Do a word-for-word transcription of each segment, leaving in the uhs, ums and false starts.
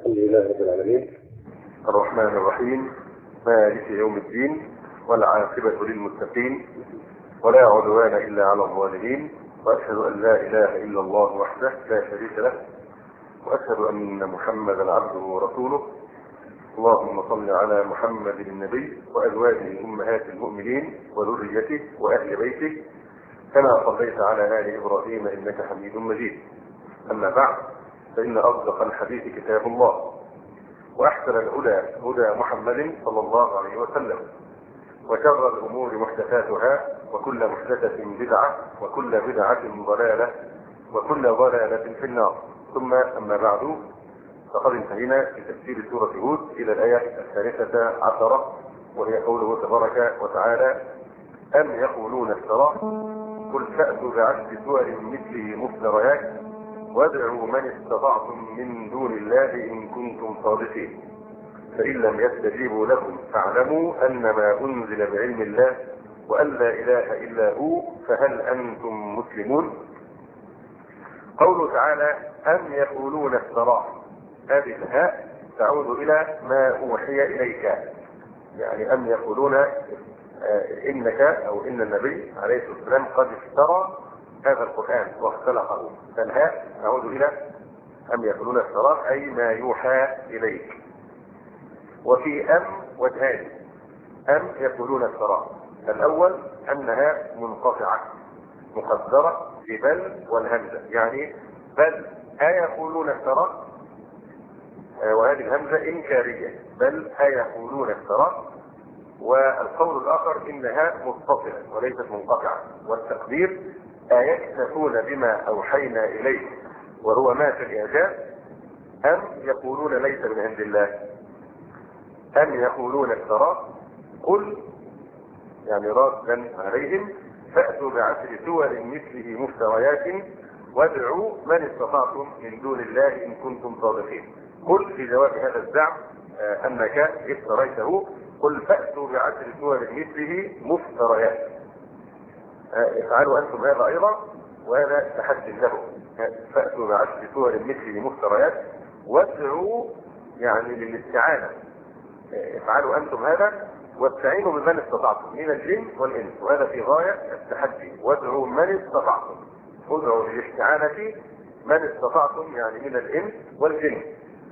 الحمد لله رب العالمين الرحمن الرحيم مالك يوم الدين والعاقبة للمتقين ولا عدوان إلا على الظالمين، وأشهد أن لا إله إلا الله وحده لا شريك له، وأشهد أن محمدا عبده ورسوله. اللهم صل على محمد النبي وأزواجه أمهات المؤمنين وذريته وأهل بيته كما صليت على آل إبراهيم إنك حميد مجيد. أما بعد، فإن أصدق الحديث كتاب الله، وأحسن الهدى هدى محمد صلى الله عليه وسلم، وشر الأمور محدثاتها، وكل محدثة بدعة، وكل بدعة ضلالة، وكل ضلالة في النار. ثم أما بعد، فقد انتهينا في تفسير سورة هود إلى الآية الثالثة عشرة، وهي قوله تبارك وتعالى: أم يقولون افتراه قل فأتوا بعشر سور مثله مفتريات وادعوا من استطعتم من دون الله إن كنتم صادقين، فإن لم يستجيبوا لكم فاعلموا أنما أنزل بعلم الله وأن لا إله إلا هو فهل أنتم مسلمون. قوله تعالى: أم يقولون افتراه، هذه الهاء تعود إلى ما أوحي إليك، يعني أم يقولون إنك أو إن النبي عليه الصلاة والسلام قد افترى هذا القرآن واختلقه، فالهاء تعود إلى أم يقولون افتراه أي ما يوحى إليك. وفي أم وجهان: أم يقولون افتراه، الأول أنها منقطعة مقدرة ببل والهمزة، يعني بل أيقولون افتراه، وهذه الهمزة إنكارية، بل أيقولون افتراه. والقول الآخر إنها متصلة وليست منقطعة، والتقدير: أيكتفون بما أوحينا إليه وهو ما في الإعجاز أم يقولون ليس من عند الله. أم يقولون افتراه قل، يعني رادا عليهم: فأتوا بعشر سور مثله مفتريات وادعوا من استطعتم من دون الله إن كنتم صادقين. قل في جواب هذا الزعم أنك افتريته، قل فأتوا بعشر سور مثله مفتريات، افعلوا أنتم هذا أيضا، وهذا تحدي له. فأتوا بعشر سور مثله مفتريات وادعوا، يعني للاستعانة، افعلوا أنتم هذا واستعينوا بمن استطعتم من الجن والإنس، وهذا في غاية التحدي. وادعوا من استطعتم، ادعوا للاستعانة من استطعتم يعني من الإنس والجن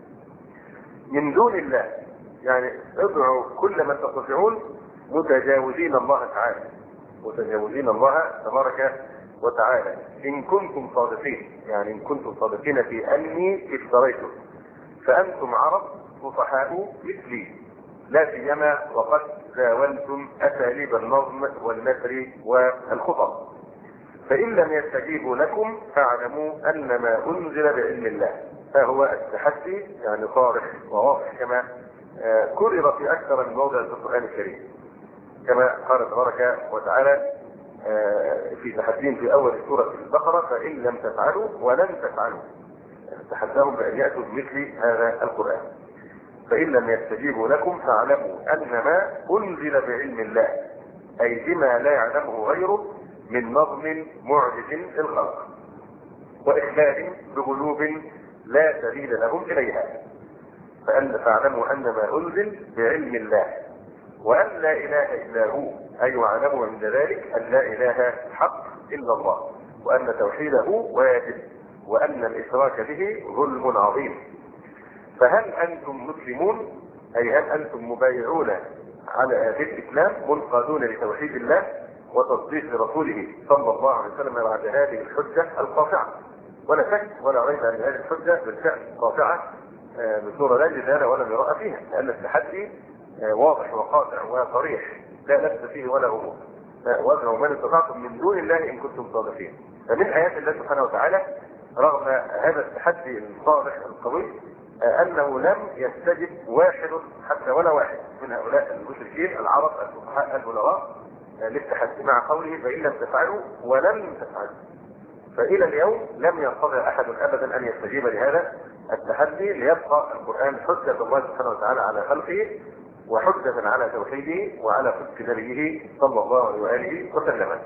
من دون الله، يعني ادعوا كل من تستطيعون متجاوزين الله تعالى، متجاوزين الله تبارك وتعالى إن كنتم صادقين، يعني إن كنتم صادقين في أني افتريته، فأنتم عرب فصحاء مثلي، لا سيما وقد زاولتم أساليب النظم والنثر والخطب. فإن لم يستجيبوا لكم فاعلموا أنما أنزل بعلم الله. فهو التحدي يعني صارخ وواضح، كما كرر في أكثر من موضع في القرآن الكريم، كما قال تبارك وتعالى في تحديهم في أول سورة البقرة: فإن لم تفعلوا ولن تفعلوا، تحداهم بأن يأتوا بمثل هذا القرآن. فإن لم يستجيبوا لكم فاعلموا أنما أنزل بعلم الله، أي بما لا يعلمه غيره من نظم معجز الخلق وإخبار بقلوب لا سبيل لهم إليها. فأن فاعلموا أنما أنزل بعلم الله وأن لا إله إلا هو، أي واعلموا عند ذلك أن لا إله حق إلا الله، وأن توحيده واجب، وأن الإشراك به ظلم عظيم. فهل أنتم مسلمون، أي هل أنتم مبايعون على الإسلام منقادون لتوحيد الله وتصديق رسوله صلى الله عليه وسلم بعد هذه الحجة القاطعة؟ ولا شك ولا ريب أن هذه الحجة بالفعل قاطعة بصورة لا جدال ولا مراء فيها، لأن التحدي واضح وقاطع وصريح لا لبس فيه ولا غموض. وادعوا من استطعتم من دون الله إن كنتم صادقين. فمن آيات الله سبحانه وتعالى رغم هذا التحدي الصارخ القوي أنه لم يستجب واحد حتى ولا واحد من هؤلاء المشركين العرب الفقهاء البلغاء للتحدي، مع قوله: فإن لم تفعلوا ولن تفعلوا. فإلى اليوم لم يستطع أحد أبدا أن يستجيب لهذا التحدي، ليبقى القرآن حجة الله سبحانه وتعالى على خلقه وحجة على توحيده وعلى صدق نبيه صلى الله عليه وآله وسلم.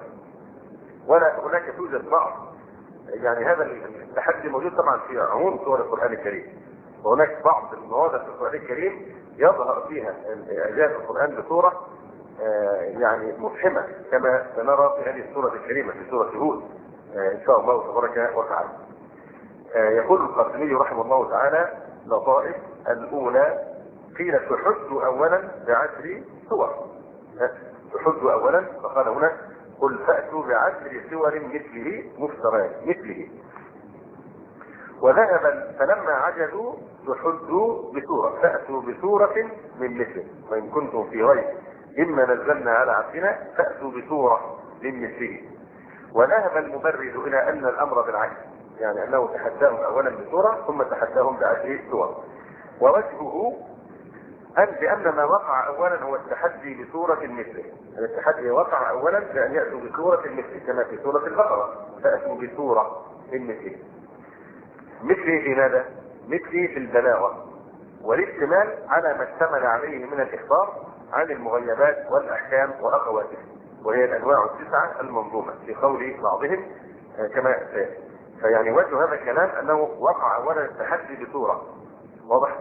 ولا هناك توجد بعض، يعني هذا التحدي موجود طبعا في عموم سور القرآن الكريم، وهناك بعض المواضع في القرآن الكريم يظهر فيها إعجاز القرآن بصورة يعني مفهمة كما سنرى في هذه السورة الكريمة في سورة هود إن شاء الله تبارك وتعالى. يقول القاسمي رحمه الله تعالى: لطائف الأولى قيل تحد أولا بعشر سور. تحد أولا فقال هنا: قل فأتوا بعشر سور مثله مفترات مثله. وذهب فلما عجزوا تحدوا بسورة، فأتوا بسورة من مثله وإن كنتم في ريب إما نزلنا على عبدنا فأتوا بسورة من مثله. وذهب المبرد إلى أن الأمر بالعكس، يعني أنه تحداهم أولا بسورة ثم تحداهم بعشر سور. ووجهه أن بأن ما وقع أولا هو التحدي بسورة مثله، التحدي وقع أولا بأن يأتوا بسورة مثله كما في سورة البقرة: فأتوا بسورة من مثله. مثله في ماذا؟ مثله في البلاغة والاشتمال على ما اشتمل عليه من الإخبار عن المغيبات والأحكام وأخواتها، وهي الأنواع التسعة المنظومة في قول بعضهم كما سيأتي. فيعني وجه هذا الكلام أنه وقع أولا التحدي بسورة واضح،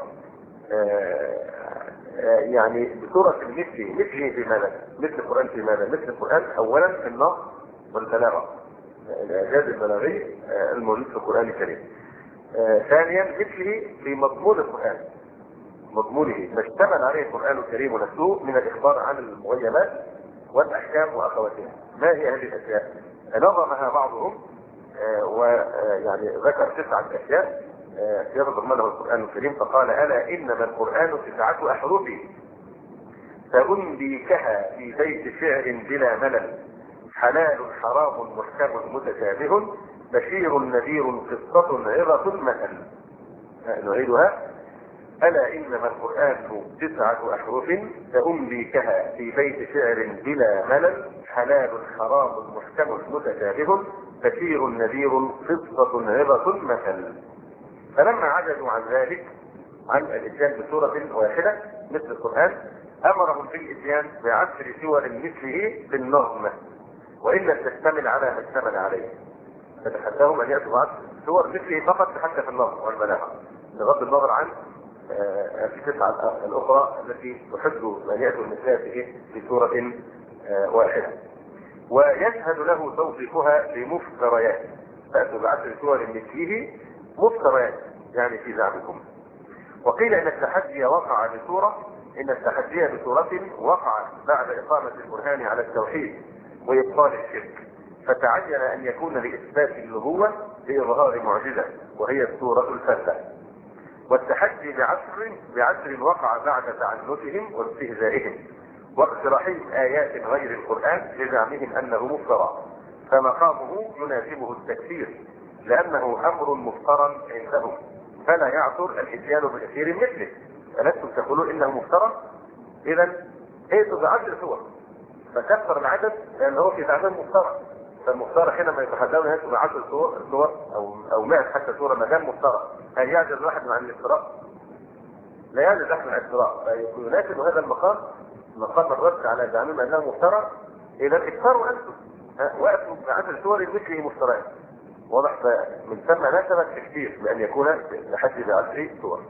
يعني بسورة مثله. مثله في ماذا؟ مثل القرآن في ماذا؟ مثل القرآن أولا في النص والبلاغة، الإعجاز البلاغي الموجود في القرآن الكريم. ثانيا مثله في مضمون القرآن، مضمونه ما اشتمل عليه القرآن الكريم نفسه من الإخبار عن المغيبات والأحكام وأخواتها. ما هي هذه الأشياء؟ نظمها بعضهم ويعني ذكر تسعة أشياء يتضمنها القرآن الكريم فقال: ألا إنما القرآن تسعة أحرف فأنبيكها في بيت شعر بلا ملل، حلال حرام محكم متشابه، بشير نذير قصة عظة مثل. نعيدها: ألا إنما القرآن تسعة أحرف فأنبيكها في بيت شعر بلا ملل، حلال حرام محكم متشابه، بشير نذير قصة عظة مثل. فلما عجزوا عن ذلك، عن الاتيان بسورة واحدة مثل القرآن، أمرهم في الاتيان بعشر سور مثله بالنظم وإن لم تشتمل على ما اشتمل عليه. فتحداهم أن يأتوا بعشر سور مثله فقط حتى في النظم والبلاغة، بغض النظر عن التسعة الأخرى التي تحد أن يأتوا مثلها في سورة واحدة. ويشهد له توصيفها لمفتريات، فأتوا بعشر سور مثله مفتريات يعني في زعمكم. وقيل ان التحدي وقع بسورة ان التحدي بسورة وقع بعد اقامة البرهان على التوحيد وابطال الشرك، فتعين ان يكون لاثبات النبوة باظهار معجزة وهي السورة الفاتحة. والتحدي بعشر بعشر وقع بعد تعنتهم واستهزائهم واقتراحهم ايات غير القرآن لزعمهم انه مفترى، فمقامه يناسبه التكفير لأنه أمر مفترى عندهم، فلا يعثر الاتيان بكثير مثله. ألستم تقولون إنه مفترى؟ إذا ائتوا بعشر سور فكثر العدد لأنه في تعداد مفترى. فالمفترى حينما يتحدون يأتوا بعشر سور سور أو أو مئة حتى سورة ما دام مفترى، هل يعجز واحد عن الافتراء؟ لا يعجز أحد عن الافتراء. فيناسب هذا المقام مقام الرد على زعمهم أنه مفترى. إذا افتروا أنتم وأتوا بعشر سور مثله مفتريات. واضح؟ من ثم ناسب التكثير بأن يكون لحد بعشر سور.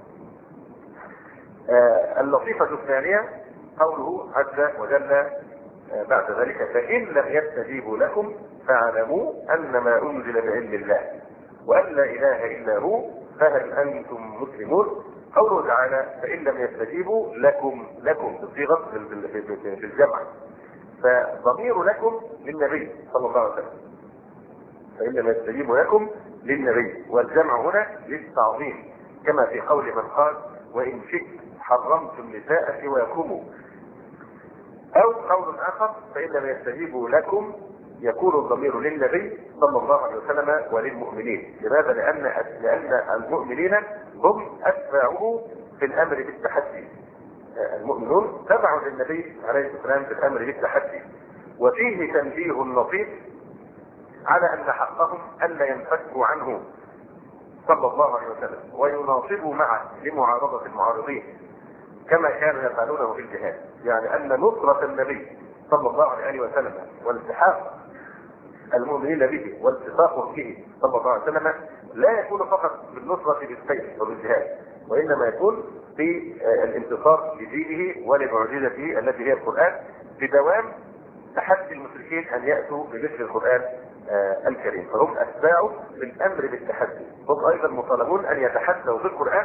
آه اللطيفة الثانية قوله عز وجل آه بعد ذلك: فإن لم يستجيبوا لكم فاعلموا أنما أنزل بعلم الله وأن لا إله إلا هو فهل أنتم مسلمون. قوله تعالى: فإن لم يستجيبوا لكم، لكم بصيغة في الجمع، فضمير لكم للنبي صلى الله عليه وسلم، فإن لم يستجيبوا لكم للنبي، والجمع هنا للتعظيم كما في قول من قال: وإن شئت حرمتم نساء سواكم. أو قول آخر: فإن لم يستجيبوا لكم يكون الضمير للنبي صلى الله عليه وسلم وللمؤمنين. لماذا؟ لأن لأن المؤمنين هم أتباعه في الأمر بالتحدي. المؤمنون تبعوا للنبي عليه الصلاة والسلام في الأمر بالتحدي. وفيه تنبيه لطيف على أن حقهم ألا ينفكوا عنه صلى الله عليه وسلم ويناصبوا معه لمعارضة المعارضين كما كانوا يفعلونه في الجهاد. يعني أن نصرة النبي صلى الله عليه وسلم والتحاق المؤمنين به والتصاق به صلى الله عليه وسلم لا يكون فقط بالنصرة بالسيف وبالجهاد، وإنما يكون في الانتصار لدينه ولمعجزته التي هي القرآن، بدوام تحدي المشركين أن يأتوا بمثل القرآن الكريم. فهم أتباعوا بالأمر بالتحدي، هم أيضا مطالبون أن يتحدوا بالقرآن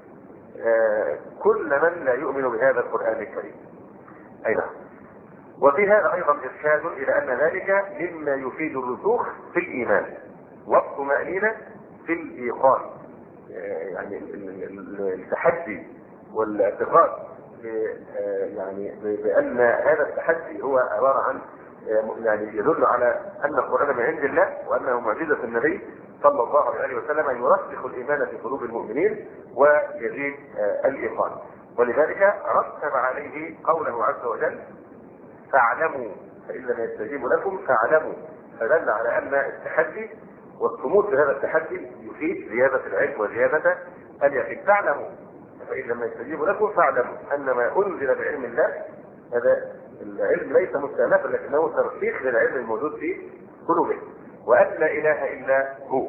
كل من لا يؤمن بهذا القرآن الكريم. أي نعم. وفي هذا أيضا إرشاد إلى أن ذلك مما يفيد الرسوخ في الإيمان والطمأنينة في الإيقان. يعني التحدي والاعتقاد يعني بأن هذا التحدي هو عبارة عن يعني يدل على أن القرآن من عند الله وأنه معجزة النبي صلى الله عليه وسلم، يرسخ الإيمان في قلوب المؤمنين ويزيد الإيقان. ولذلك رتب عليه قوله عز وجل فاعلموا، فإن لم يستجيبوا لكم فاعلموا، فدل على أن التحدي والصمود في هذا التحدي يفيد زيادة العلم وزيادة اليقين. فاعلموا فإن لم يستجيبوا لكم فاعلموا أن ما أنزل بعلم الله هذا العلم ليس مستأنفا لكنه ترسيخ للعلم الموجود في قلوبهم، وأن لا إله إلا هو.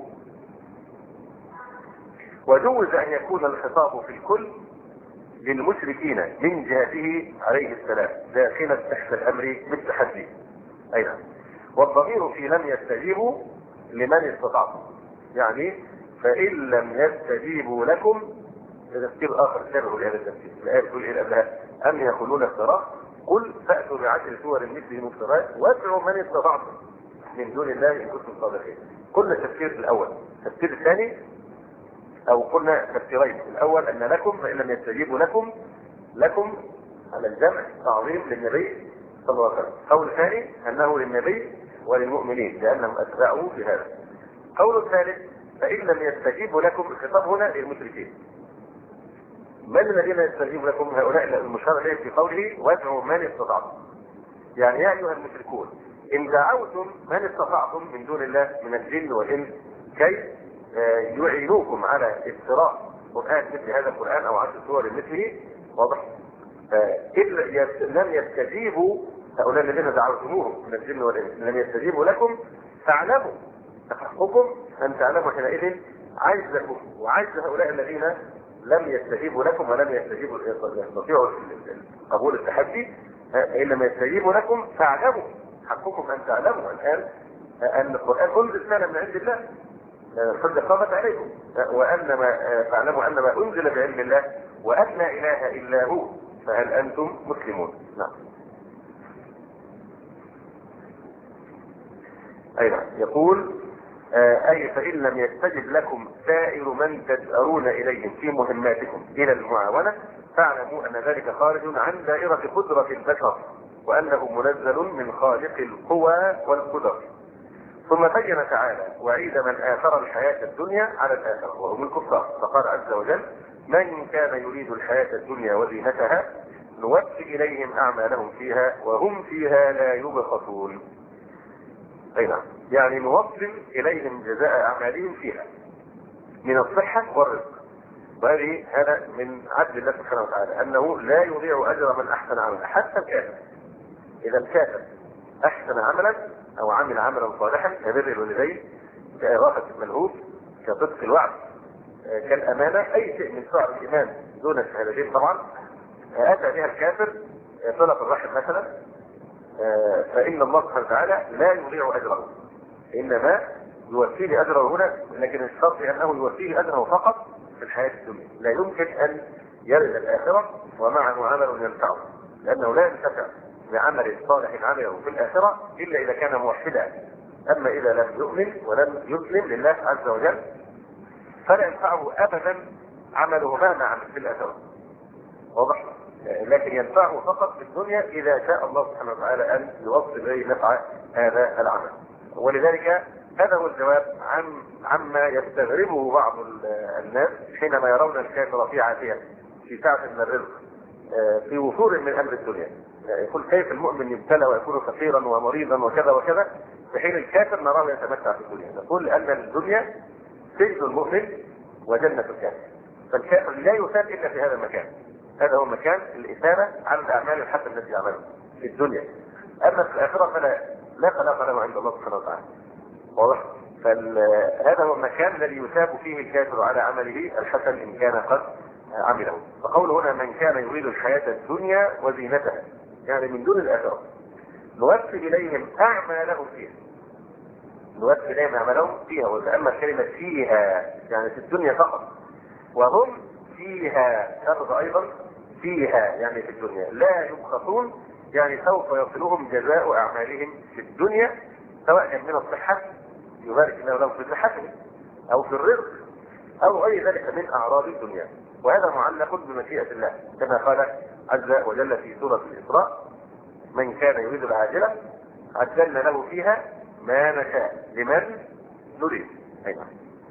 وجوز أن يكون الخطاب في الكل للمشركين من جهته عليه السلام داخلا تحت الأمر بالتحدي. أيضا والضمير في لم يستجيبوا لمن استطاعوا، يعني فإن لم يستجيبوا لكم، تفسير آخر شبه لهذا التفسير. الآية تقول إيه قبلها؟ أم يقولون افتراه قل فأتوا بعشر سور مثله مفترات وادعوا من استطعتم من دون الله إن كنتم صادقين. قلنا التفسير الأول. التفسير الثاني أو قلنا تفسيرين، الأول أن لكم فإن لم يستجيبوا لكم، لكم على الجمع تعظيم للنبي صلى الله عليه وسلم. قول الثاني أنه للنبي وللمؤمنين لأنهم أتباعوا في هذا. قول الثالث فإن لم يستجيبوا لكم، الخطاب هنا للمشركين. من الذين يستجيبوا لكم؟ هؤلاء المشار إليه في قوله وادعوا من استطعتم، يعني يا أيها المشركون إن دعوتم من استطعتم من دون الله من الجن والإنس كي يعينوكم على افتراء قرآن مثل هذا القرآن أو عشر سور مثله، واضح؟ إن لم يستجيبوا هؤلاء الذين دعوتموهم من الجن والإنس لم يستجيبوا لكم فاعلموا، تحقكم أن تعلموا حينئذ عجزكم وعجز هؤلاء الذين لم يستجيبوا لكم ولم يستجيبوا يستطيعوا قبول التحدي. إن لم يستجيبوا لكم فاعلموا، حقكم أن تعلموا الآن أن القرآن أنزل فعلا من عند الله، الحجة قامت عليكم، وأن ما فاعلموا أن ما أنزل بعلم الله وأن لا إله إلا هو، فهل أنتم مسلمون؟ نعم. أيضا يقول أي فإن لم يستجب لكم سائر من تجأرون إليهم في مهماتكم إلى المعاونة فاعلموا أن ذلك خارج عن دائرة قدرة البشر وأنه منزل من خالق القوى والقدر. ثم بين تعالى وعيد من آثر الحياة الدنيا على الآخرة وهم الكفار، فقال عز وجل من كان يريد الحياة الدنيا وزينتها نوفي إليهم أعمالهم فيها وهم فيها لا يبخسون. أي نعم، يعني نوصل إليهم جزاء أعمالهم فيها من الصحة والرزق. وهذه هذا من عدل الله سبحانه وتعالى أنه لا يضيع أجر من أحسن عملا حتى الكافر. إذا الكافر أحسن عملا أو عمل عملا صالحا كبر الوالدين كإغاثة الملهوف كصدق الوعد كالأمانة، أي شيء من شعب الإيمان دون الشهادتين طبعا أتى بها الكافر صلة الرحم مثلا، فإن الله سبحانه وتعالى لا يضيع أجره، إنما يوفيه أجره هنا، لكن الشرط أنه يوفيه أجره فقط في الحياة الدنيا، لا يمكن أن يرد الآخرة ومعه عمل ينفعه، لأنه لا ينتفع بعمل صالح عمله في الآخرة إلا إذا كان موحدا. أما إذا لم يؤمن ولم يسلم لله عز وجل فلا ينفعه أبدا عمله مهما عمل في الآخرة، واضح؟ لكن ينفعه فقط في الدنيا إذا شاء الله سبحانه وتعالى أن يوصل إليه نفع هذا العمل. ولذلك هذا هو الجواب عن عما يستغربه بعض الناس حينما يرون الكافر في عافية في سعة من الرزق في وفور من أمر الدنيا. يقول كيف المؤمن يبتلى ويكون فقيرا ومريضا وكذا وكذا في حين الكافر نراه يتمتع في الدنيا. نقول أن الدنيا سجن المؤمن وجنة الكافر، فالكافر لا يثاب إلا في هذا المكان. هذا هو مكان الإثابة على الأعمال الحسنة التي يعملها في الدنيا. أما في الآخرة فلا لا خلاق له عند الله سبحانه وتعالى، واضح؟ فهذا هو المكان الذي يثاب فيه الكافر على عمله الحسن إن كان قد عمله. فقوله هنا من كان يريد الحياة الدنيا وزينتها، يعني من دون الآخرة، نوفي إليهم أعمالهم فيها، نوفي إليهم أعمالهم فيها. وتأمل كلمة فيها، يعني في الدنيا فقط، وهم فيها شرط أيضا، فيها يعني في الدنيا، لا يبخسون، يعني سوف يصلهم جزاء أعمالهم في الدنيا، سواء كان من الصحة يبارك الله لهم في صحتهم، أو في الرزق، أو غير ذلك من أعراض الدنيا. وهذا معلق بمشيئة الله، كما قال عز وجل في سورة الإسراء: من كان يريد العاجلة عجلنا له فيها ما نشاء لمن نريد. أيضا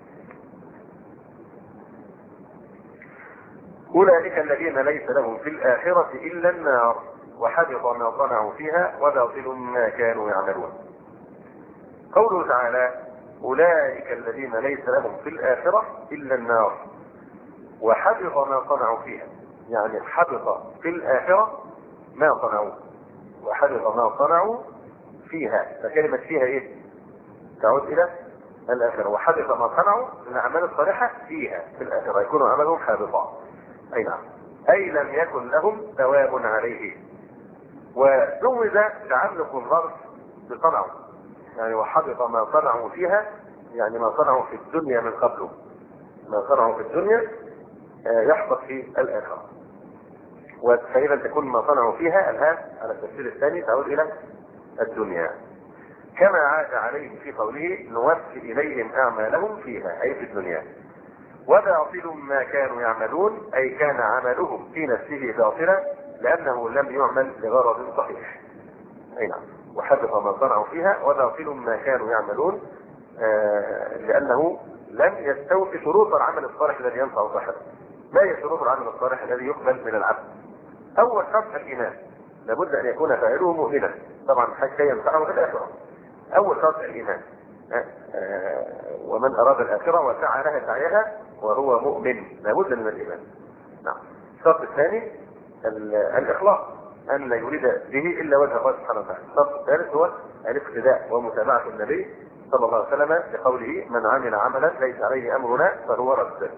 أولئك الذين ليس لهم في الآخرة إلا النار وحبط ما صنعوا فيها وباطل ما كانوا يعملون. قوله تعالى: أولئك الذين ليس لهم في الآخرة إلا النار وحبط ما صنعوا فيها، يعني حبط في الآخرة ما صنعوا وحبط ما صنعوا فيها. فكلمة فيها إيه؟ تعود إلى الآخرة. وحبط ما صنعوا من الأعمال الصالحة فيها في الآخرة، يكون عملهم حابطا. أي نعم، أي لم يكن لهم ثواب عليه. وجوز تعلق الظرف بصنعوا، يعني وحبط ما صنعوا فيها، يعني ما صنعوا في الدنيا من قبله، ما صنعوا في الدنيا يحبط في الآخرة. فإذا تكون ما صنعوا فيها الهاء على التفسير الثاني تعود إلى الدنيا، كما عاد عليه في قوله: نوفي إليهم أعمالهم فيها، أي في الدنيا. وباطل ما كانوا يعملون، أي كان عملهم في نفسه باطلا لأنه لم يعمل لغرض صحيح. أي نعم، وحبط ما صنعوا فيها وباطل ما كانوا يعملون، آه لأنه لم يستوفي شروط العمل الصالح الذي ينفع صاحبه. ما هي شروط العمل الصالح الذي يقبل من العبد؟ أول شرط الإيمان، لابد أن يكون فاعله مؤمنا، طبعا حتى ينفعه في الآخرة. أول شرط الإيمان، آه آه ومن أراد الآخرة وسعى لها سعيها وهو مؤمن، لابد من الإيمان. نعم. الشرط الثاني الإخلاص، أن لا يريد به إلا وجه الله سبحانه وتعالى. الشرط الثالث هو الاقتداء ومتابعة النبي صلى الله عليه وسلم بقوله: من عمل عملا ليس عليه أمرنا فهو رد.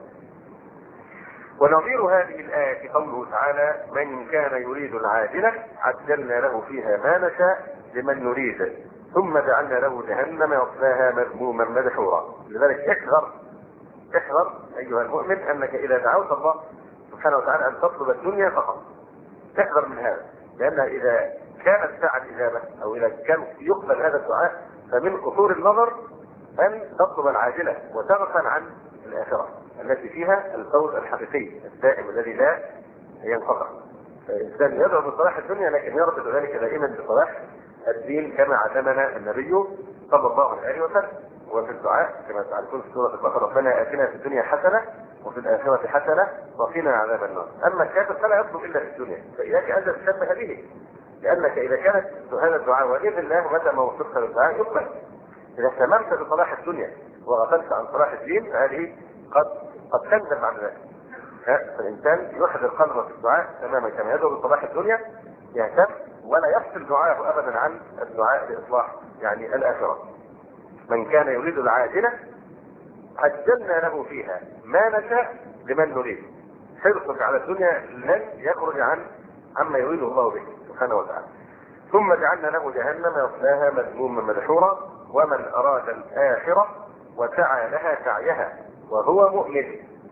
ونظير هذه الآية قوله تعالى: من كان يريد العاجلة عجلنا له فيها ما نشاء لمن نريد ثم جعلنا له جهنم يصلاها مذموما مدحورا. لذلك احذر احذر أيها المؤمن أنك إذا دعوت الله سبحانه وتعالى أن تطلب الدنيا فقط، تحذر من هذا، لأن إذا كانت ساعة الإجابة أو إذا كان يقبل هذا الدعاء فمن قصور النظر أن تطلب العاجلة وتغفل عن الآخرة التي فيها الفوز الحقيقي الدائم الذي لا ينقطع. الإنسان يدعو بصلاح الدنيا لكن يربط ذلك دائما بصلاح الدين كما علمنا النبي صلى الله عليه وسلم. وفي الدعاء كما تعرفون في سورة البقرة: ربنا آتنا في الدنيا حسنة وفي الآخرة حسنة وقنا عذاب النار. أما الكافر فلا يطلب إلا في الدنيا، فإياك أن تتشبه به، لأنك إذا كانت هذا الدعاء وإذن الله متى ما وصلت للدعاء يقبل. إذا اهتممت بصلاح الدنيا وغفلت عن صلاح الدين فهذه قد قد تندم على ذلك. فالإنسان يحضر قلبه في الدعاء تماما كما يدعو بصلاح الدنيا، يهتم ولا يفصل دعاءه أبدا عن الدعاء بإصلاح يعني الآخرة. من كان يريد العاجلة عجلنا له فيها ما نشاء لمن نريد. حرصك على الدنيا لن يخرج عن عما يريد الله به سبحانه وتعالى. ثم جعلنا له جهنم يصلاها مذموما مدحورا ومن أراد الآخرة وسعى لها سعيها وهو مؤمن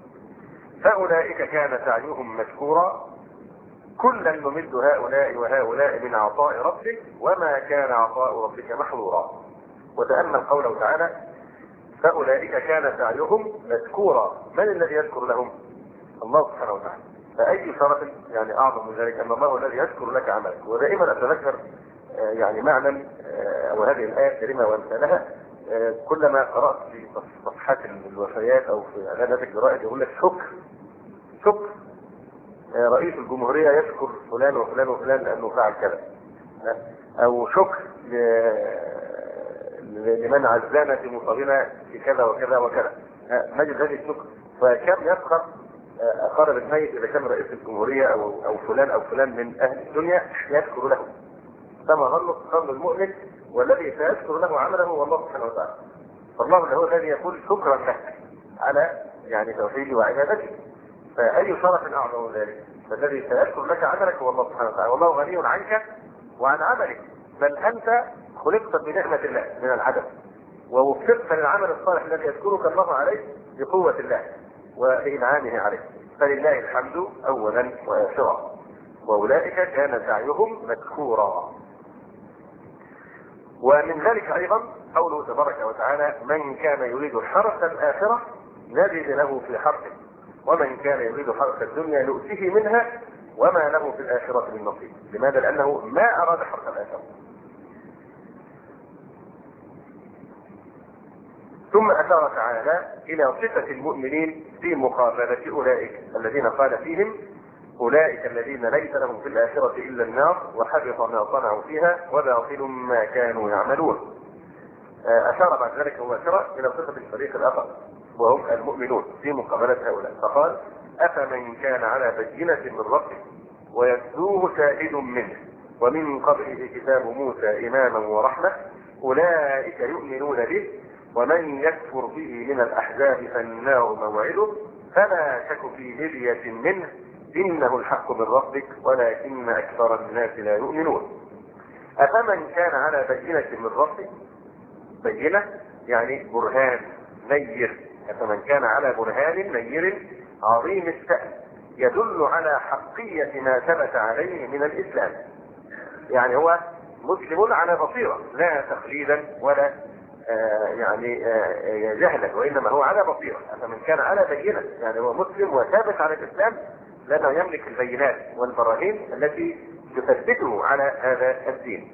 فأولئك كان سعيهم مشكورا كلا نمد هؤلاء وهؤلاء من عطاء ربك وما كان عطاء ربك محظورا. وتأمل قوله تعالى: فأولئك كان سعيهم مشكورا. من الذي يشكر لهم؟ الله سبحانه وتعالى. فأي شرف يعني أعظم من ذلك أن الله الذي يشكر لك عملك. ودائما أتذكر يعني معنى وهذه الآية الكريمة وأمثالها كلما قرأت في صفحات الوفيات أو في إعلانات الجرائد يقول لك شكر شكر رئيس الجمهورية يشكر فلان وفلان وفلان لأنه فعل كذا، أو شكر لمن عزانا في مصابنا في كذا وكذا وكذا. نجد هذه الشكر. فكم يفخر أقارب الميت إذا كان رئيس الجمهورية أو أو فلان أو فلان من أهل الدنيا يشكر له. كما ظن المؤمن والذي سيشكر له عمله هو الله سبحانه وتعالى. فالله هو الذي يقول شكرا له على يعني توحيده وعبادته. فأي شرف أعظم ذلك؟ فالذي سيذكر لك عملك هو الله سبحانه وتعالى، والله غني عنك وعن عملك، بل أنت خلقت بنعمة الله من العدم، ووفقت للعمل الصالح الذي يذكرك الله عليه بقوة الله وإنعامه عليك. فلله الحمد أولا وآخرا، وأولئك كان سعيهم مشكورا. ومن ذلك أيضا قوله تبارك وتعالى: من كان يريد حرث الآخرة نجد له في حرثه، ومن كان يريد حرث الدنيا نؤته منها وما له في الآخرة من نصيب. لماذا؟ لأنه ما أراد حرث الآخرة. ثم أشار تعالى إلى صفة المؤمنين في مقابلة أولئك الذين قال فيهم: أولئك الذين ليس لهم في الآخرة إلا النار وحبط ما صنعوا فيها وباطل ما كانوا يعملون. أشار بعد ذلك مباشرة إلى صفة الفريق الآخر وهم المؤمنون في مقابلة هؤلاء، فقال: أفمن كان على بينة من ربه ويتلوه شاهد منه ومن قبله كتاب موسى إماما ورحمة أولئك يؤمنون به ومن يكفر به من الأحزاب فالنار موعده فلا شك في مرية منه إنه الحق من ربك ولكن أكثر الناس لا يؤمنون. أفمن كان على بينة من ربه، بينة يعني برهان نير، أفمن كان على برهان نير عظيم الشأن يدل على حقية ما ثبت عليه من الإسلام، يعني هو مسلم على بصيرة لا تقليدا ولا آه يعني آه جهلا، وإنما هو على بصيرة. أفمن كان على بينة يعني هو مسلم وثابت على الإسلام لأنه يملك البينات والبراهين التي تثبته على هذا الدين.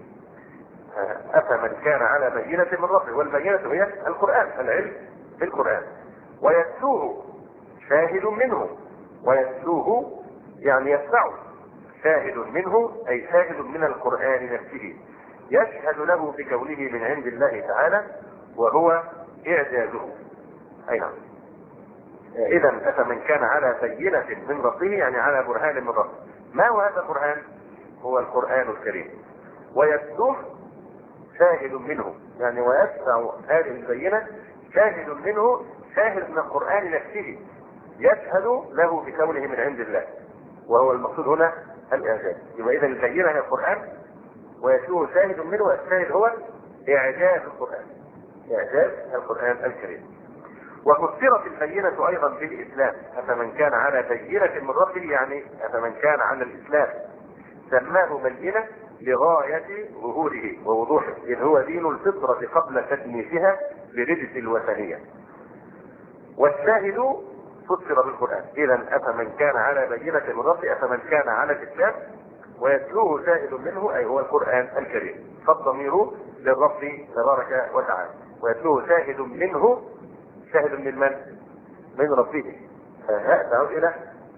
أفمن كان على بينة من ربه، والبينة هي القرآن، العلم بالقرآن، ويتلوه شاهد منه، ويتلوه يعني يسمعه، شاهد منه أي شاهد من القرآن نفسه يشهد له بكونه من عند الله تعالى وهو إعجازه. أي نعم. إذا أفمن كان على بينة من ربه يعني على برهان من ربه. ما هو هذا البرهان؟ هو القرآن الكريم. ويتلوه شاهد منه يعني ويسمع هذه البينة شاهد منه، شاهد من القرآن نفسه يشهد له بكونه من عند الله، وهو المقصود هنا الإعجاز. يبقى إذا البينة هي القرآن ويتلوه شاهد منه، والشاهد هو إعجاز القرآن، إعجاز القرآن الكريم. وفسرت البينة أيضا بالإسلام، أفمن كان على بينة من ربه يعني أفمن كان على الإسلام، سماه بينة لغاية ظهوره ووضوحه، إذ هو دين الفطرة قبل تدنيسها لرجس الوثنية. والشاهد فسر بالقرآن. إذا أفمن كان على بينة من ربه أفمن كان على الإسلام، ويتلوه شاهد منه أي هو القرآن الكريم، فالضمير للرب تبارك وتعالى. ويتلوه شاهد منه، شاهد من من؟ من ربه، تعود إلى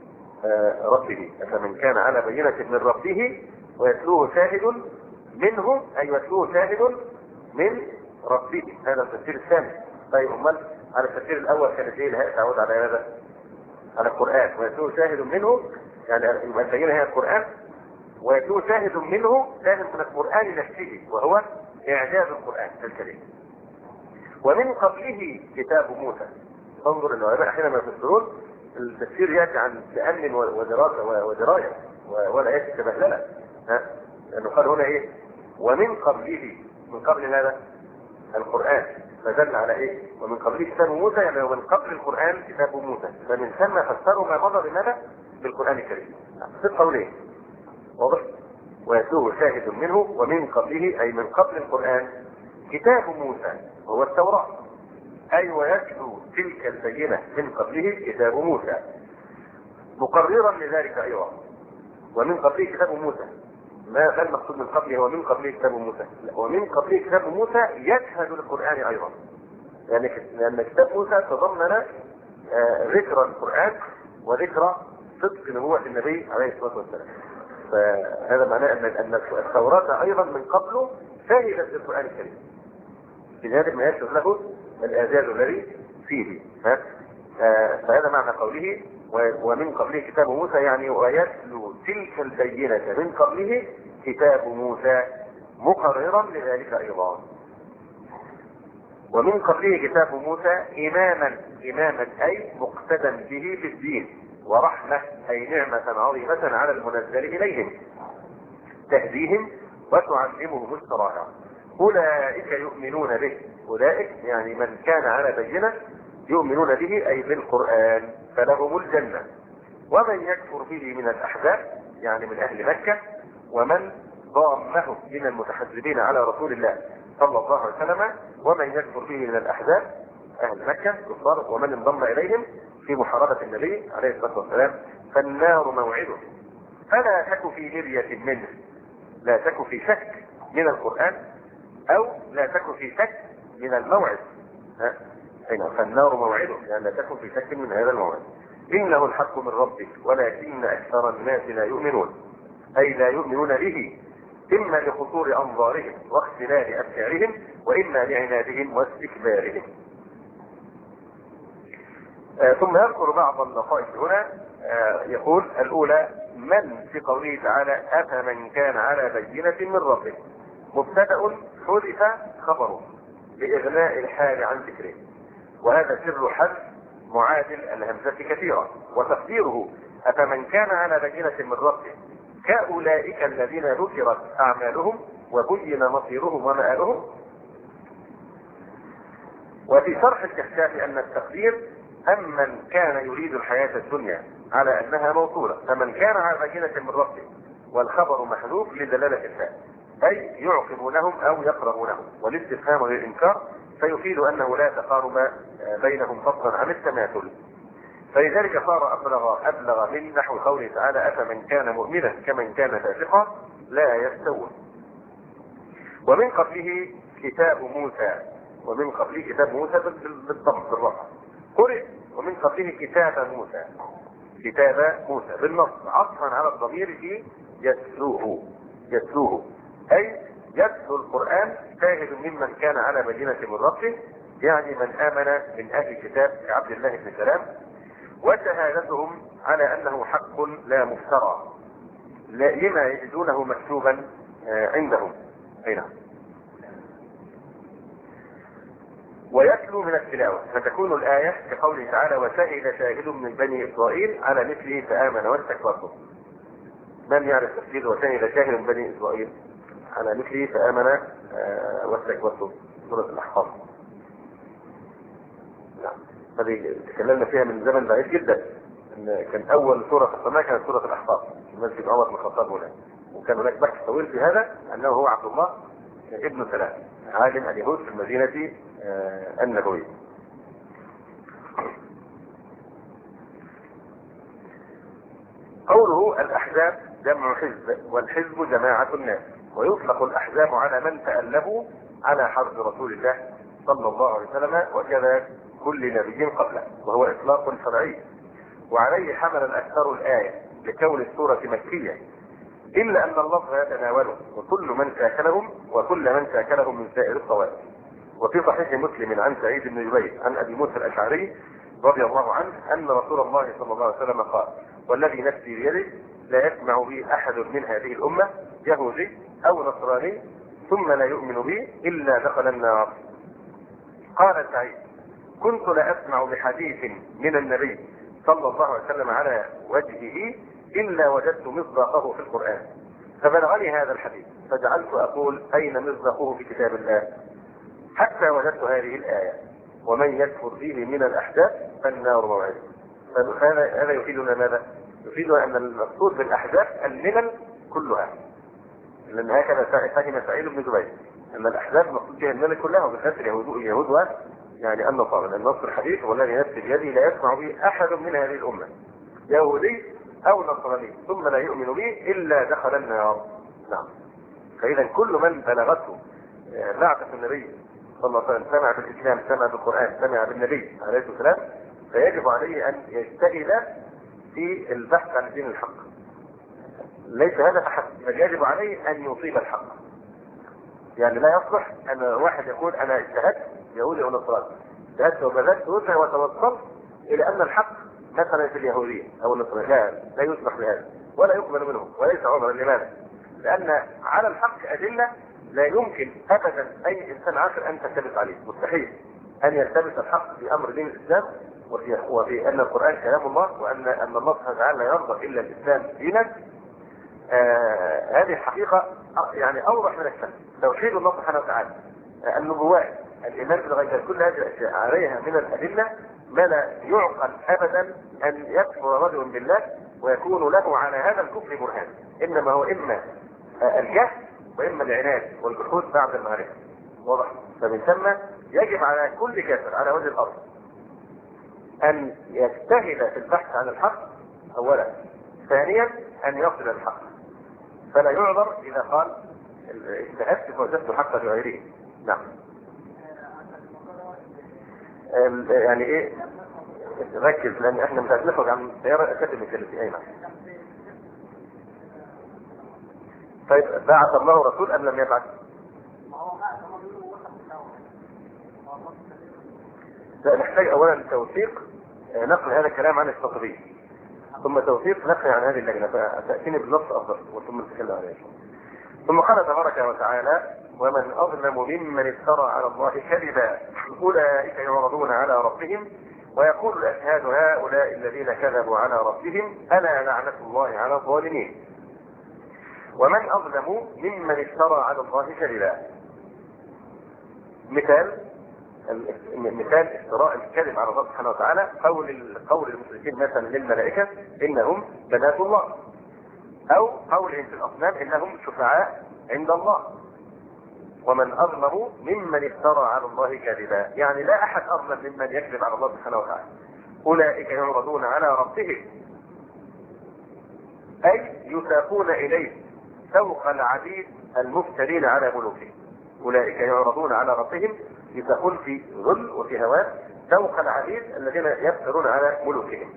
ربه. فمن كان على بينة من ربه ويتلوه شاهد منه أي يتلوه شاهد من ربه. هذا التفسير الثاني. طيب أمال على التفسير الأول كانت إيه الهاء تعود على هذا؟ على القرآن. ويتلوه شاهد منه يعني البينة هي القرآن، ويتلوه شاهد منه شاهد من القرآن نفسه وهو إعجاز القرآن الكريم. ومن قبله كتاب موسى. انظر العلماء حينما يفسرون التفسير ياتي عن تأمل ودراسة ودراية ولا ياتي تبهللة، ها؟ لأنه قال هنا إيه؟ ومن قبله، من قبل هذا القرآن، فدل على إيه؟ ومن قبله كتاب موسى يعني ومن قبل القرآن كتاب موسى، فمن ثم فسروا ما مضى بماذا؟ بالقرآن الكريم. في قولين واضح؟ ويتلوه شاهد منه ومن قبله أي من قبل القرآن كتاب موسى وهو التوراة، أي ويتلو تلك البينة من قبله كتاب موسى مقررا لذلك أيضا. ومن قبله كتاب موسى، ما المقصود من قبله ومن قبله كتاب موسى؟ ومن قبله كتاب موسى يشهد للقرآن أيضا، يعني لأن كتاب موسى تضمن ذكر القرآن وذكر صدق نبوة النبي عليه الصلاة والسلام. فهذا معناه أن التوراة أيضا من قبله شهدت للقرآن الكريم، لذلك ما يشهد له الإعجاز الذي فيه. فهذا معنى قوله ومن قبله كتاب موسى يعني ويتلو تلك البينة من قبله كتاب موسى مقررا لذلك أيضا. ومن قبله كتاب موسى إماما، إماما أي مقتدى به في الدين، ورحمة أي نعمة عظيمة على المنزل إليهم، تهديهم وتعلمهم الشرائع. أولئك يؤمنون به، أولئك يعني من كان على بينة يؤمنون به أي بالقرآن فلهم الجنة. ومن يكفر به من الأحزاب يعني من أهل مكة ومن ضامهم من المتحزبين على رسول الله صلى الله عليه وسلم، ومن يكفر به من الأحزاب أهل مكة كفار ومن انضم إليهم في محاربة النبي عليه الصلاة والسلام، فالنار موعده فلا تك في مرية منه، لا تك في شك من القرآن أو لا تك في شك من الموعد. هنا فالنار موعده يعني لا تكن في شك من هذا الموعد. إنه الحق من ربك ولكن أكثر الناس لا يؤمنون، أي لا يؤمنون به، إما لخطور أنظارهم واختلال أفكارهم وإما لعنادهم واستكبارهم. آه ثم يذكر بعض اللطائف هنا. آه يقول الأولى من في قوله تعالى أفمن كان على بينة من ربه، مبتدأ حذف خبره لإغناء الحال عن ذكره، وهذا سر حذف معادل الهمزة كثيرا، وتقديره أفمن كان على بينة من ربه كأولئك الذين ذكرت أعمالهم وبين مصيرهم ومآلهم. وفي شرح الكشاف أن التقدير أمن كان يريد الحياة الدنيا على أنها موصولة، فمن كان على بينة من ربه والخبر محذوف لدلالة الفاء، أي يعقبونهم أو يقربونهم، والاستفهام للإنكار فيفيد أنه لا تقارب بينهم فضلا عن التماثل، فلذلك صار أبلغ أبلغ من نحو قوله تعالى أفمن كان مؤمنا كمن كان فاسقا لا يستوون. ومن قبله كتاب موسى، ومن قبله كتاب موسى بالضم بالرفع قرئ، ومن قبله كتاب موسى كتاب موسى بالنص عطفا على الضمير في يتلوه يتلوه أي يتلو القرآن شاهد ممن كان على بينة من ربه، يعني من آمن من أهل كتاب عبد الله بن سلام، وشهادتهم على أنه حق لا مفترى لما يجدونه مكتوبا عندهم. أي نعم. ويتلو من التلاوة فتكون الآية كقوله تعالى وشهد شاهد من بني إسرائيل على مثله فآمن واستكبرتم. من يعرف تفسير وشهد شاهد من بني إسرائيل على مثله فآمن آه واستكبرتم؟ سورة الأحقاف. نعم. هذه تكلمنا فيها من زمن بعيد جدا، ان كان اول سوره قسمناها كانت سوره الاحقاف في مسجد عمر بن الخطاب هنا، وكان هناك بحث طويل في هذا انه هو عبد الله ابن سلام عالم اليهود في المدينه آه النبويه. قوله الاحزاب جمع حزب، والحزب جماعه الناس، ويطلق الاحزاب على من تألفوا على حرب رسول الله صلى الله عليه وسلم وكذا كل نبي قبله، وهو اطلاق شرعي، وعليه حمل الاكثر الايه لكون السوره مكيه، الا ان اللفظ يتناوله وكل من ساكنهم وكل من ساكنهم من سائر الطوائف. وفي صحيح مسلم عن سعيد بن جبير عن ابي موسى الاشعري رضي الله عنه ان رسول الله صلى الله عليه وسلم قال والذي نفسي بيده لا يسمع بي احد من هذه الامه يهودي او نصراني ثم لا يؤمن بي الا دخل النار. قال سعيد كنت لا اسمع بحديث من النبي صلى الله عليه وسلم على وجهه الا وجدت مصداقه في القران، فبلغني هذا الحديث فجعلت اقول اين مصداقه في كتاب الله، حتى وجدت هذه الايه ومن يكفر فيه من الاحزاب فالنار موعده. هذا يفيدنا ماذا؟ يفيدنا ان المقصود بالاحزاب الملل كلها، لان هكذا فهم سعيد بن جبير ان الاحزاب مقصود بها الملل كلها وبالذات اليهود اليهود يعني النصارى، لان نص الحديث والذي نفسي بيده لا يسمع به احد من هذه الامه يهودي او نصراني ثم لا يؤمن به الا دخل النار. نعم. فاذا كل من بلغته بعثة النبي صلى الله عليه وسلم سمع بالاسلام سمع بالقران سمع بالنبي عليه الصلاه والسلام فيجب عليه ان يجتهد في البحث عن دين الحق، ليس هذا فحسب، بل يجب عليه ان يصيب الحق. يعني لا يصلح ان واحد يقول انا اجتهدت يهودي او نصراني، اجتهدت وبذلت وسعى وتوصلت الى ان الحق مثلا في اليهوديه او النصرانيه، لا لا يسمح بهذا ولا يقبل منه وليس عذرا. لماذا؟ لان على الحق ادله لا يمكن ابدا اي انسان عاقل ان تلتبس عليه، مستحيل ان يلتبس الحق في امر دين الاسلام وفي, وفي أن القرآن كلام الله، وأن أن الله سبحانه وتعالى لا يرضى إلا الإسلام دينا. آه هذه الحقيقة يعني أوضح من الشمس. توحيد الله سبحانه وتعالى، آه النبوات، الإيمان بالغيب، كل هذه الأشياء عليها من الأدلة ما لا يعقل أبدا أن يكفر رجل بالله ويكون له على هذا الكفر برهان، إنما هو إما آه الجهل وإما العناد والجحود بعد المعرفة. واضح؟ فمن ثم يجب على كل كافر على وجه الأرض أن يجتهد في البحث عن الحق أولا، ثانيا أن يصل الحق، فلا يعذر إذا قال اجتهدت فوجدت الحق لغيره. نعم. يعني إيه؟ ركز، لأن إحنا مش هنخرج عن السيارة الأكاديمية التي أين. طيب بعث الله رسول أم لم يبعث؟ نحتاج اولا توثيق نقل هذا الكلام عن الشاطبي، ثم توثيق نقل عن هذه اللجنه، فتاتيني بالنص افضل وثم نتكلم عليه. ثم قال تبارك وتعالى: ومن اظلم ممن افترى على الله كذبا اولئك يعرضون على ربهم ويقول الاشهاد هؤلاء الذين كذبوا على ربهم الا لعنه الله على الظالمين. ومن اظلم ممن افترى على الله كذبا. مثال مثال افتراء الكذب على الله سبحانه وتعالى قول قول المشركين مثلا للملائكه انهم بنات الله، او قولهم في الاصنام انهم شفعاء عند الله. ومن اظلم ممن افترى على الله كذبا، يعني لا احد اظلم ممن يكذب على الله سبحانه وتعالى. اولئك يعرضون على ربهم، اي يساقون اليه سوق العبيد المفترين على ملوكهم. اولئك يعرضون على ربهم، يساقون في ذل وفي هوان سوق العبيد الذين يفترون على ملوكهم.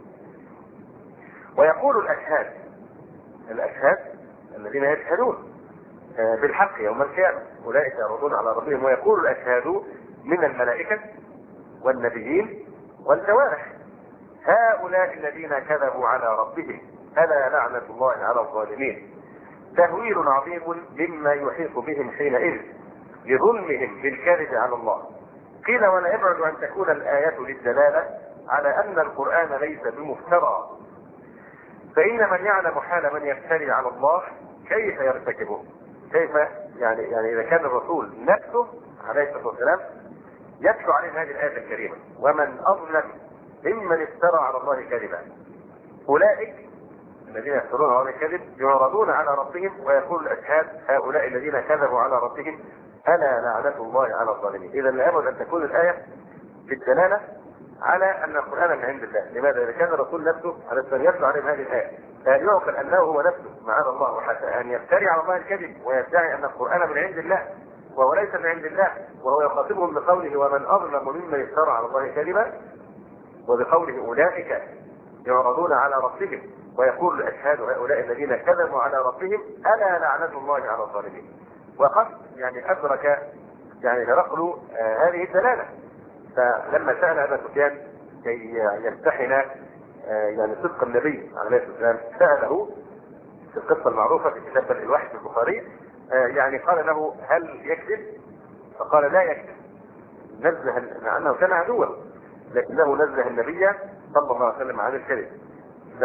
ويقول الاشهاد، الاشهاد الذين يشهدون بالحق يوم القيامه، اولئك يعرضون على ربهم. ويقول الاشهاد من الملائكه والنبيين والجوارح هؤلاء الذين كذبوا على ربهم الا لعنه الله على الظالمين. تهويل عظيم مما يحيط بهم حينئذ لظلمهم بالكذب على الله. قيل ولا يبعد ان تكون الايه للدلاله على ان القران ليس بمفترى، فان من يعلم حال من يفتري على الله كيف يرتكبه. كيف يعني يعني اذا كان الرسول نفسه عليه الصلاه والسلام يتلو عليه هذه الايه الكريمه: ومن اظلم ممن افترى على الله كذبا اولئك الذين يفترون على الله الكذب يعرضون على ربهم ويقول الاشهاد هؤلاء الذين كذبوا على ربهم الا لعنه الله على الظالمين. اذا لابد ان تكون الايه بالدلاله على ان القران من عند الله. لماذا؟ اذا كان الرسول نفسه على السلام يتلو عليه هذه الايه، فهل يعقل انه هو نفسه معاذ الله وحتى ان يفتري على الله الكذب ويدعي ان القران من عند الله وهو ليس من عند الله، وهو يخاطبهم بقوله ومن اظلم ممن افترى على الله كذبا، وبقوله اولئك يعرضون على ربهم ويقول الاشهاد هؤلاء الذين كذبوا على ربهم الا لعنه الله على الظالمين. وقد يعني ادرك يعني هرقل آه هذه الدلاله، فلما سال ابا سفيان كي يمتحن آه يعني صدق النبي عليه الصلاه والسلام ساله في القصه المعروفه في كتاب الوحي في البخاري، آه يعني قال له هل يكذب؟ فقال لا يكذب، نزه مع انه كان عدوا لكنه نزه النبي صلى الله عليه وسلم عن الكذب. ف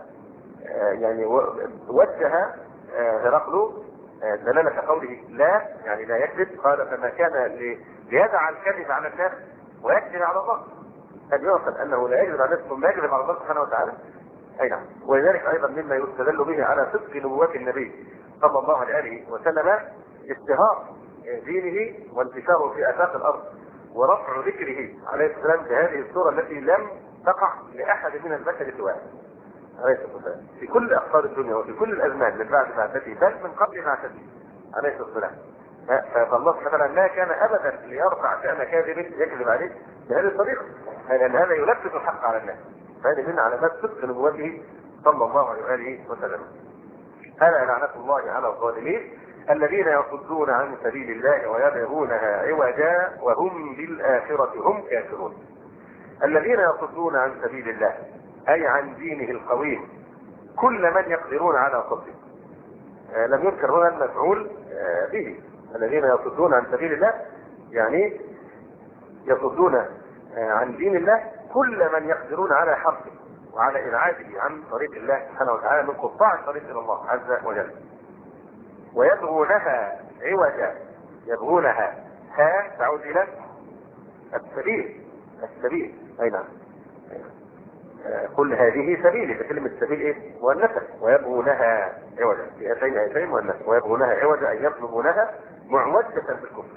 يعني وجه هرقل دلالة قوله لا يعني لا يكذب، قال فما كان ليدع الكذب على الناس ويكذب على الله. هل يعقل انه لا يكذب على الناس ثم يكذب على الله سبحانه وتعالى؟ اي نعم. ولذلك ايضا مما يستدل به على صدق نبوات النبي صلى الله عليه وسلم اشتهار دينه وانتشاره في افاق الارض ورفع ذكره عليه السلام بهذه الصوره التي لم تقع لاحد من البشر سواه عليه الصلاه والسلام في كل اقطار الدنيا وفي كل الازمان من بعد بعثته بل من قبل بعثته عليه الصلاه والسلام. فالله سبحانه وتعالى ما كان ابدا ليرفع شان كاذب يكذب عليه بهذه الطريقه، لان هذا يلبس الحق على الناس. فهذه من علامات صدق نبوته صلى الله عليه واله وسلم. الا لعنه الله على الظالمين الذين يصدون عن سبيل الله ويبغونها عوجا وهم بالاخره هم كافرون. الذين يصدون عن سبيل الله اي عن دينه القويم كل من يقدرون على صده. آه لم يذكر هنا المفعول آه به. الذين يصدون عن سبيل الله يعني يصدون آه عن دين الله كل من يقدرون على حقه وعلى إبعاده عن طريق الله سبحانه وتعالى من قطاع الطريق إلى الله عز وجل، ويبغونها عوجا. يبغونها، ها تعود إلى السبيل. السبيل أي نعم، كل هذه سبيل. كلمة سبيل إيه؟ مؤنثة. ويبغونها عوجا، في آيتين آيتين مؤنثة. ويبغونها عوجا أي يطلبونها معوجة بالكفر.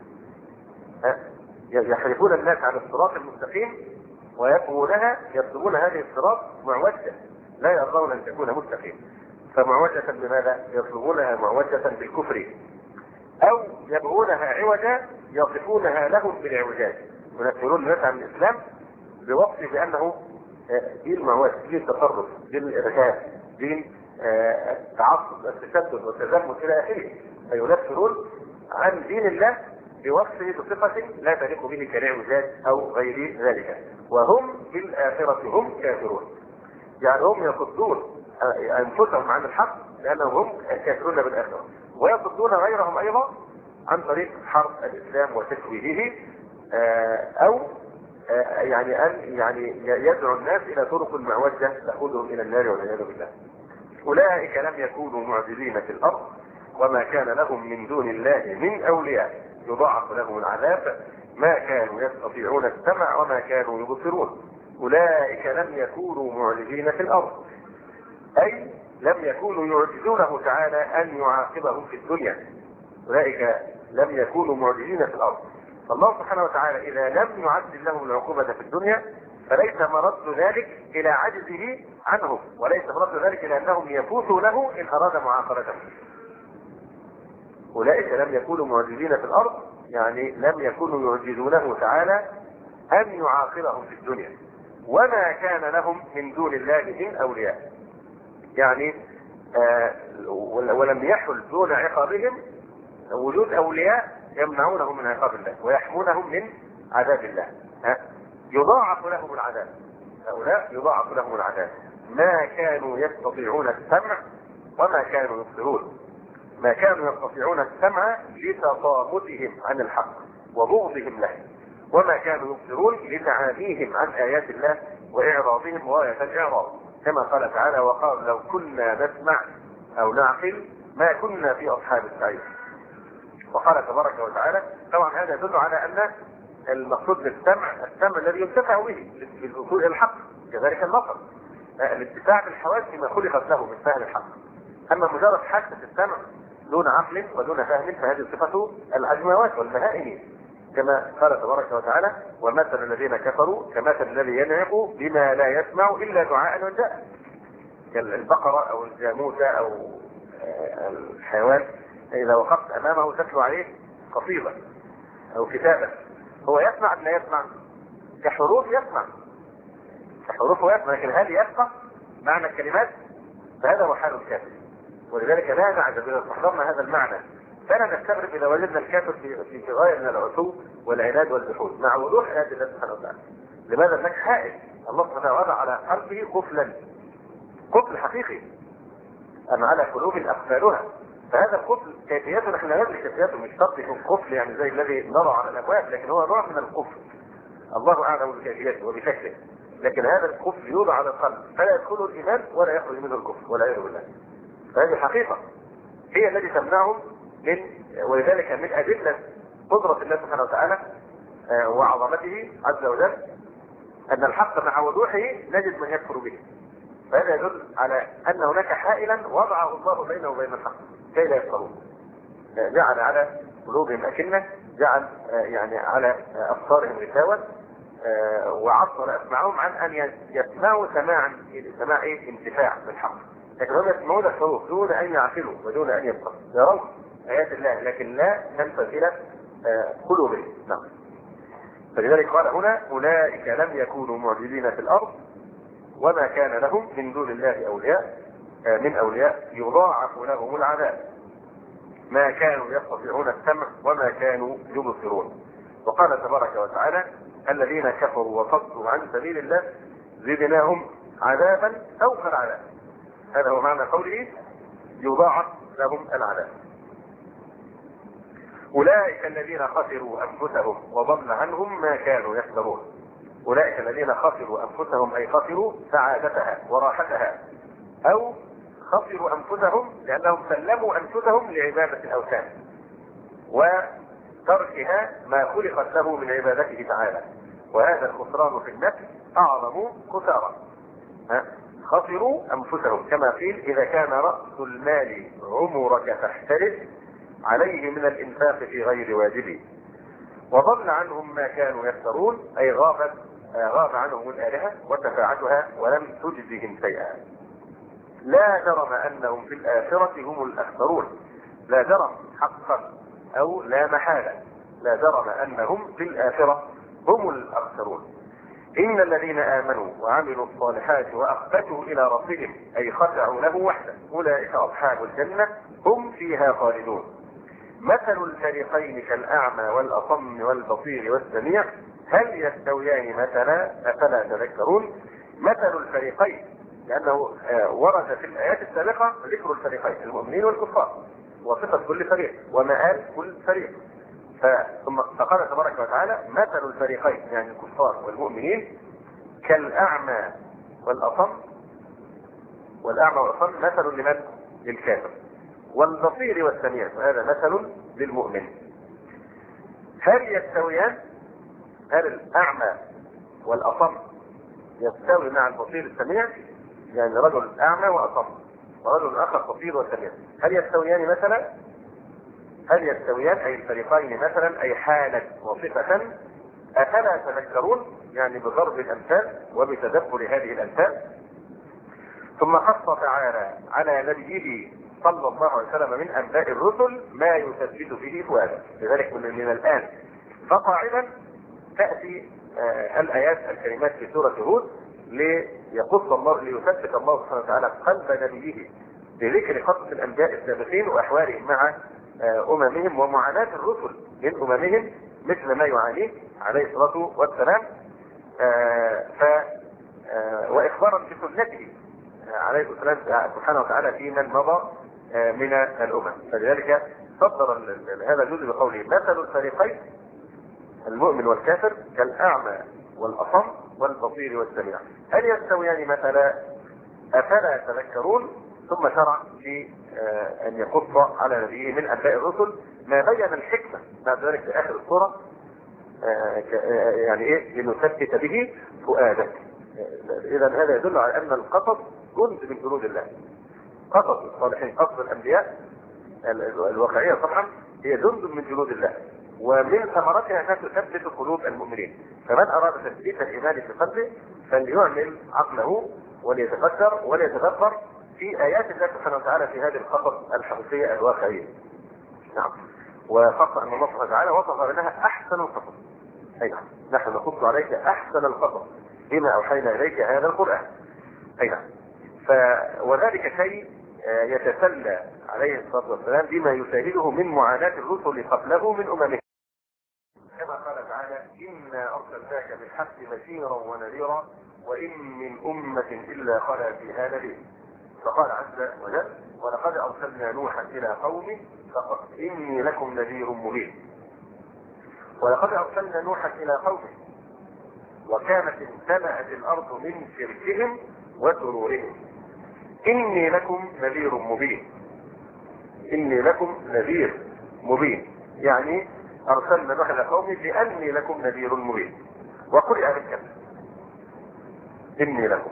يحرفون الناس عن الصراط المستقيم ويبغونها، يطلبون هذه الصراط معوجة، لا يرضون أن تكون مستقيم. فمعوجة بماذا؟ يطلبونها معوجة بالكفر. أو يبغونها عوجا يصفونها لهم بالعوجات، وينفرون الناس عن الإسلام بوصف بأنه دين معوج، دين تطرف، دين الإرهاب، دين التعصب، التشدد والتزمت إلى آخره. فينفرون عن دين الله بوصفه بصفة لا تليق به كالعوجات أو غير ذلك، وهم بالآخرة هم كافرون. يعني هم يصدون أنفسهم عن الحق لأنهم هم كافرون بالآخرة، ويصدون غيرهم أيضا عن طريق حرب الإسلام وتشويهه، أو يعني أن يعني يدعو الناس إلى طرق معوجة تأخذهم إلى النار والعياذ بالله. أولئك لم يكونوا معجزين في الأرض وما كان لهم من دون الله من أولياء يضاعف لهم العذاب ما كانوا يستطيعون السمع وما كانوا يبصرون. أولئك لم يكونوا معجزين في الأرض، أي لم يكونوا يعجزونه تعالى أن يعاقبهم في الدنيا. أولئك لم يكونوا معجزين في الأرض، فالله سبحانه وتعالى إذا لم يعجل لهم العقوبة في الدنيا فليس مرد ذلك إلى عجزه عنهم، وليس مرد ذلك إلى أنهم يفوتوا له إن أراد معاقبتهم. أولئك لم يكونوا معجزين في الأرض، يعني لم يكونوا يعجزونه تعالى أن يعاقبهم في الدنيا، وما كان لهم من دون الله من أولياء، يعني آه ولم يحل دون عقابهم وجود أولياء يمنعونهم من عقاب الله ويحمونهم من عذاب الله. ها؟ يضاعف لهم العذاب، هؤلاء يضاعف لهم العذاب ما كانوا يستطيعون السمع وما كانوا يبصرون. ما كانوا يستطيعون السمع لتطامتهم عن الحق وبغضهم له، وما كانوا يبصرون لتعاميهم عن آيات الله وإعراضهم غاية الإعراض، كما قال تعالى وقال لو كنا نسمع أو نعقل ما كنا في أصحاب السعير. وقال تبارك وتعالى طبعا هذا يدل على أن المقصود بالسمع السمع الذي ينتفع به للوصول إلى الحق، كذلك البصر الانتفاع بالحواس بما خلقت له من فهم الحق. أما مجرد حاسة السمع دون عقل ودون فهم فهذه صفة العجموات والبهائم، كما قال تبارك وتعالى ومثل الذين كفروا كمثل الذي ينعق بما لا يسمع إلا دعاء ونداء. البقرة أو الجاموسة أو الحيوان إذا وقفت أمامه تتلو عليه قصيدة أو كتابة هو يسمع أم لا يسمع؟ كحروف يسمع، كحروف يسمع، لكن هل يفقه معنى الكلمات؟ فهذا هو حال الكافر. ولذلك لا نعجب إذا استحضرنا هذا المعنى فلا نستغرب إذا وجدنا الكافر في في غاية من العتو والعناد والجحود مع وضوح آيات الله سبحانه وتعالى. لماذا؟ انك حائل الله سبحانه وتعالى وضع على قلبه قفلا، قفل حقيقي، أم على قلوب أقفالها. فهذا القفل كيفيته نحن لا ندري كيفيته، مش شرط يكون قفل يعني زي الذي نرى على الابواب، لكن هو نوع من القفل الله اعلم بكيفيته وبشكله. لكن هذا القفل يوضع على القلب فلا يدخله الايمان ولا يخرج منه الكفر والعياذ بالله. فهذه حقيقه هي التي تمنعهم من، ولذلك من ادله قدره الله سبحانه وتعالى وعظمته عز وجل ان الحق مع وضوحه نجد من يكفر به. فهذا يدل على ان هناك حائلا وضعه الله بينه وبين الحق كي لا يفقهون. جعل على قلوبهم أكنة، جعل يعني على أبصارهم غشاوة، وعطل أسماعهم عن أن يسمعوا سماعا سماع إيه؟ انتفاع بالحق. لكن هم يسمعون الحروف دون أن يعقلوا ودون أن يفقهوا، يرون آيات الله لكن لا تنفذ إلى قلوبهم. نعم. فلذلك قال هنا أولئك لم يكونوا معجزين في الأرض وما كان لهم من دون الله أولياء من أولياء يضاعف لهم العذاب ما كانوا يستطيعون السمع وما كانوا يبصرون. وقال تبارك وتعالى الذين كفروا وصدوا عن سبيل الله زدناهم عذابا فوق العذاب. هذا هو معنى قوله يضاعف لهم العذاب. أولئك الذين خسروا أنفسهم وضل عنهم ما كانوا يفترون. أولئك الذين خسروا أنفسهم أي خسروا سعادتها وراحتها، أو خسروا أنفسهم لأنهم سلموا أنفسهم لعبادة الأوثان وتركها ما خلقت له من عبادته تعالى، وهذا الخسران في النفس أعظم خسارة. خسروا أنفسهم كما قيل إذا كان رأس المال عمرك فاحترس عليه من الإنفاق في غير واجبه، وضل عنهم ما كانوا يفترون أي غابت غاب عنهم الآلهة وتفاعتها ولم تجزهم شيئا. لا جرم أنهم في الآخرة هم الأخسرون، لا جرم حقا أو لا محالة، لا جرم أنهم في الآخرة هم الأخسرون. إن الذين آمنوا وعملوا الصالحات وأخبتوا إلى ربهم أي خشعوا له وحده أولئك أصحاب الجنة هم فيها خالدون. مثل الفريقين كالأعمى والأصم والبصير والسميع هل يستويان مثلا أفلا تذكرون. مثل الفريقين لأنه ورد في الآيات السابقة ذكر الفريقين المؤمنين والكفار وصفة كل فريق ومآل كل فريق، ثم فقال تبارك وتعالى مثل الفريقين يعني الكفار والمؤمنين كالأعمى والأصم، والأعمى والأصم مثل لمن؟ للكافر، والبصير والسميع فهذا مثل للمؤمن. هل يستويان؟ هل الأعمى والأصم يستوي مع البصير السميع؟ يعني رجل أعمى وأصم ورجل آخر بصير وسميع هل يستويان مثلا؟ هل يستويان أي الفريقين مثلا أي حالا وصفة؟ أفلا تذكرون يعني بضرب الأمثال وبتدبر هذه الأمثال. ثم خص تعالى على نبيه صلى الله عليه وسلم من أنباء الرسل ما يثبت به فؤاده، لذلك من, من الآن فقاعدا تأتي آه الآيات الكريمات في سورة هود ليقص الله ليثبت الله سبحانه وتعالى قلب نبيه بذكر قصص الأنبياء السابقين وأحوالهم مع آه أممهم ومعاناة الرسل من أممهم مثل ما يعانيه عليه الصلاة والسلام، آه ف آه وإخبارا بسنته عليه السلام سبحانه وتعالى في من مضى من الأمم. فلذلك صدر هذا الجزء بقوله مثل الفريقين المؤمن والكافر كالأعمى والأصم والبصير والسميع هل يستويان مثلا أفلا تذكرون. ثم شرع في أن يقص على نبيه من أنباء الرسل ما بين الحكمة بعد ذلك في آخر السورة يعني إيه لنثبت به فؤادك. إذا هذا يدل على أن القصص جند من جنود الله. قصص الصالحين قصص الأنبياء الواقعية طبعا هي جند من جنود الله، ومن ثمرتها أنها تثبت قلوب المؤمنين. فمن أراد تثبيت الإيمان في قلبه فليعمل عقله وليتفكر وليتدبر في آيات الله سبحانه وتعالى في هذه القصص الحقيقية الواقعية. نعم. وخاصة أن الله سبحانه وتعالى وصف لنا أحسن القصص. أي نعم. نحن نقص عليك أحسن القصص بما أوحينا إليك هذا القرآن. أي نعم. ف... وذلك شيء يتسلى عليه الصلاة والسلام بما يشاهده من معاناة الرسل قبله من أممه، كما قال تعالى إنا أرسلناك بالحق بشيرا ونذيرا وإن من أمة إلا خلا فيها نذير. فقال عز وجل ولقد أرسلنا نوحا إلى قومه فقال إني لكم نذير مبين. ولقد أرسلنا نوحا إلى قومه وكانت امتلأت الأرض من شركهم وسرورهم إني لكم نذير مبين. إني لكم نذير مبين يعني أرسلنا نوحا إلى قومه لأني لكم نذير مبين. وقرئ بالكلمة إني لكم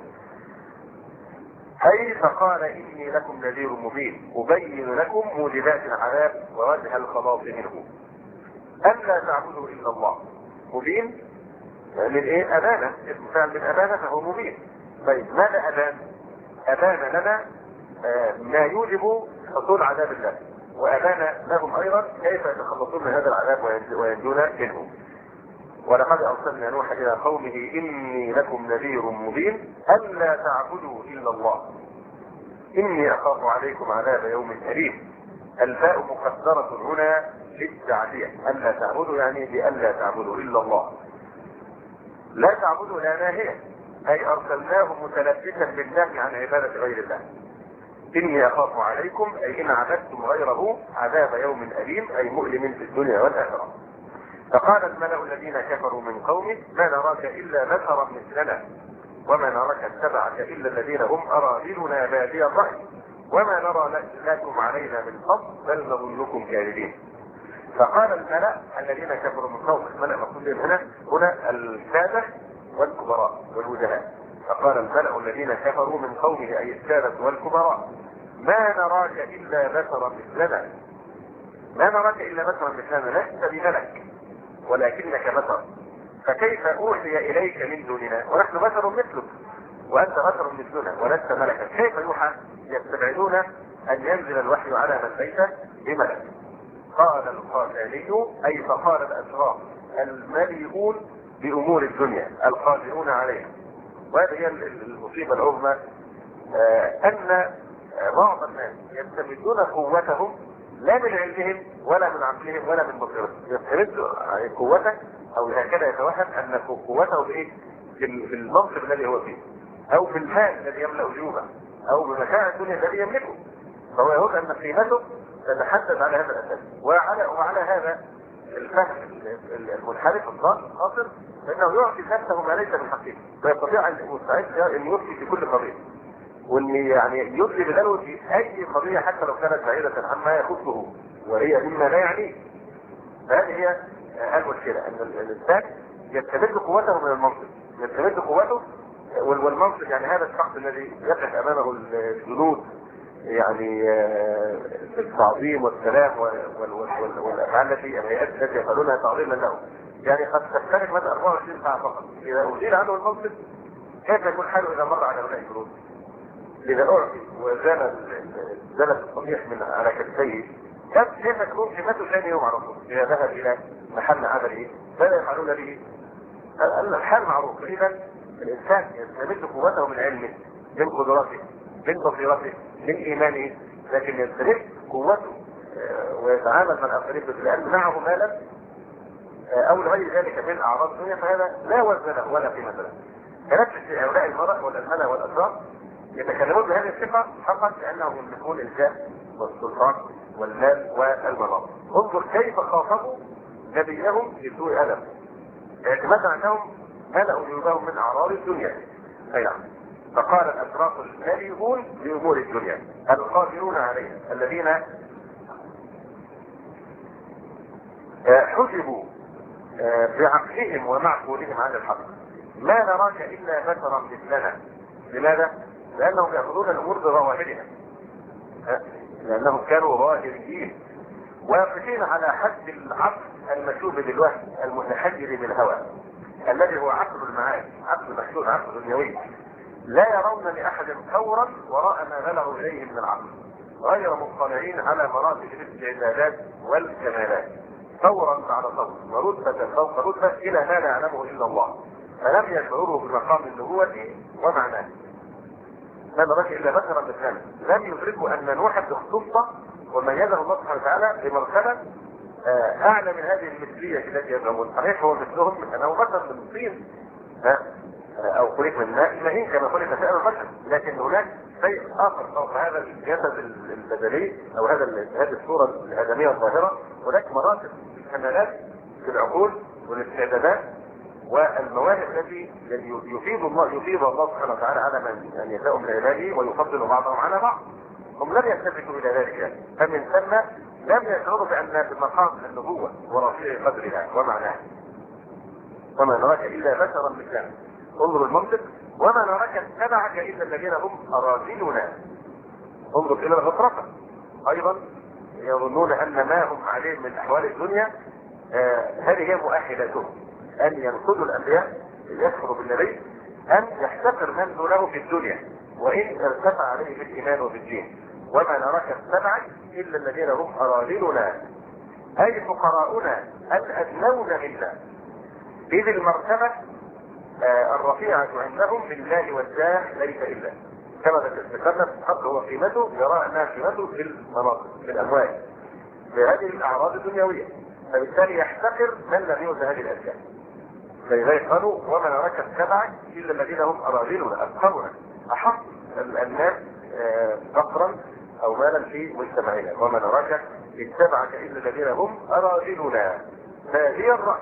أي فقال إني لكم نذير مبين أبين لكم موجبات العذاب ووجه الخلاص منه ألا تعبدوا إلا الله. مبين من إيه؟ أبانا اسم فعل من أبانا فهو مبين. طيب ماذا أبان؟ أبان لنا آه ما يوجب حصول عذاب الله، وأبان لهم أيضا كيف يتخلصون من هذا العذاب وينجون منه. ولقد أرسلنا نوحا إلى قومه إني لكم نذير مبين ألا تعبدوا إلا الله إني أخاف عليكم عذاب يوم أليم. الفاء مقدرة هنا للتعدية ألا تعبدوا يعني بألا تعبدوا إلا الله. لا تعبدوا لا ناهية أي أرسلناه متلبسا بالنهي عن عبادة غير الله. إني أخاف عليكم أي إن عبدتم غيره عذاب يوم أليم أي مؤلم في الدنيا والآخرة. فقال الملأ الذين كفروا من قومه ما نراك إلا بشرا مثلنا وما نراك اتبعك إلا الذين هم أراذلنا بادي الرأي وما نرى لكم علينا من فضل بل نظنكم كاذبين. فقال الملأ الذين كفروا من قومه، الملأ مقصود هنا هنا السادة والكبراء والوجهاء. فقال الملأ الذين كفروا من قومه أي السادة والكبراء ما نراك إلا بشرا مثلنا، ما نراك إلا بشرا مثلنا، لست بملك ولكنك بشر، فكيف أوحي إليك من دوننا ونحن بشر مثلك وأنت بشر مثلنا ولست ملكا، كيف يوحى؟ يستبعدون أن ينزل الوحي على من ليس بملك. قال القاساني أي فقال الأشراف المليئون بأمور الدنيا القادرون عليها. وهذه هي المصيبة العظمى، أن بعض الناس يستمدون قوتهم لا من علمهم ولا من عقلهم ولا من بصيرتهم، يستمد قوته او هكذا يتوهم ان قوته بايه؟ في المنصب الذي هو فيه او في المال الذي يملا جيوبه او بمتاع الدنيا الذي يملكه، فهو يظن ان قيمته تتحدث على هذا الاساس. وعلى وعلى هذا الفهم المنحرف الخاطر فانه يعطي نفسه ما ليس من حقه، ويستطيع ان يستعد ان يفتي في كل قضيه، وان يعني يدلي بدلوه في اي قضيه حتى لو كانت بعيده عما يخصه وهي مما لا يعنيه. فهذه هي المشكله، ان الانسان يستمد قوته من المنصب، يستمد قوته والمنصب يعني هذا الشخص الذي يقف امامه الجنود يعني بالتعظيم والسلام والافعال التي الهيئات التي يفعلونها تعظيما له، يعني قد تختلف مدى أربعة وعشرين ساعه فقط. اذا ازيل عنه المنصب كيف يكون حاله اذا مر على هؤلاء الجنود؟ إذا أعطي وزال زال الصحيح من على كتفيه كيف تكون قيمته ثاني يوم على طول؟ إذا ذهب إلى محل عمله ماذا يفعلون به؟ الحال معروف. إذا الإنسان يستمد قوته من علمه، من قدراته، من بصيرته، من إيمانه، لكن يستمد قوته ويتعامل مع الآخرين لأن معه مالا أو لغير ذلك من أعراض الدنيا، فهذا لا وزن له ولا قيمة له. فنفس هؤلاء المرأة والألمنة والأشراف يتكلمون بهذه الثقة فقط لأنهم يملكون الجاه والسلطان والمال والمناصب. انظر كيف خاطبوا نبيهم بسوء أدب، اعتمادا أنهم ملأوا جيوبهم من أعراض الدنيا. أي نعم. فقال الأشراف المالئون بأمور الدنيا القادرون عليها الذين حجبوا بعقلهم ومعقولهم عن الحق ما نراك إلا بشرا مثلنا. لماذا؟ لأنهم يأخذون الأمور بظواهرها، لأنهم كانوا ظاهريين واقفين على حد العقل المشوب بالوهم المتحجر بالهوى الذي هو عقل المعاد، عقل محدود، عقل دنيوي، لا يرون لأحد ثورا وراء ما بلغوا إليه من العقل، غير مطلعين على مراتب الاستعدادات والكمالات ثورا بعد ثور ورتبة فوق رتبة إلى ما لا يعلمه إلا الله، فلم يشعروا بمقام النبوة ومعناه. ما نراك إلا بشرا مثلنا، لم يدركوا أن نوحا اختص وميزه الله سبحانه وتعالى بمرتبة أعلى من هذه المثلية التي يزعمون. صحيح هو مثلهم من أنه بشر من الطين أو خلق من ماء مهين كما خلق سائر البشر، لكن هناك شيء آخر فوق هذا الجسد البدني أو هذا هذه الصورة الآدمية الظاهرة. هناك مراتب في الكمالات في العقول والاستعدادات والمواهب التي يفيض الله يفيض الله سبحانه وتعالى على من ان يشاء من عباده ويفضل بعضهم على بعض. هم لم يلتفتوا الى ذلك يعني. فمن ثم لم يشعروا بان بمقام النبوه ورفيع قدرها ومعناها. وما نراك الا بشرا مثلنا. انظروا المنطق، وما نراك اتبعك الا الذين هم اراذلنا. انظر الى الغطرسه ايضا، يظنون ان ما هم عليه من احوال الدنيا آه هذه هي مؤهلاتهم ان ينقذوا الانبياء يكفروا بالنبي، ان يحتقر من دونه في الدنيا وان ارتفع عليه بالايمان وبالدين. وما نراك اتبعك الا الذين هم اراذلنا اي فقراؤنا الادنون منا، اذ المرتبه آه الرفيعه عندهم بالله والجاه ليس الا كما ذكرنا الحق هو قيمته، يرى انها قيمته في المناصب في الاموال في هذه الاعراض الدنيويه، فبالتالي يحتقر من لم يؤت هذه الاشياء. فلذلك قالوا وما نراك اتبعك الا الذين هم اراذلنا افقرنا احق الناس فقرا او مالا في مجتمعنا. وما نراك اتبعك الا الذين هم اراذلنا بادي الرأي،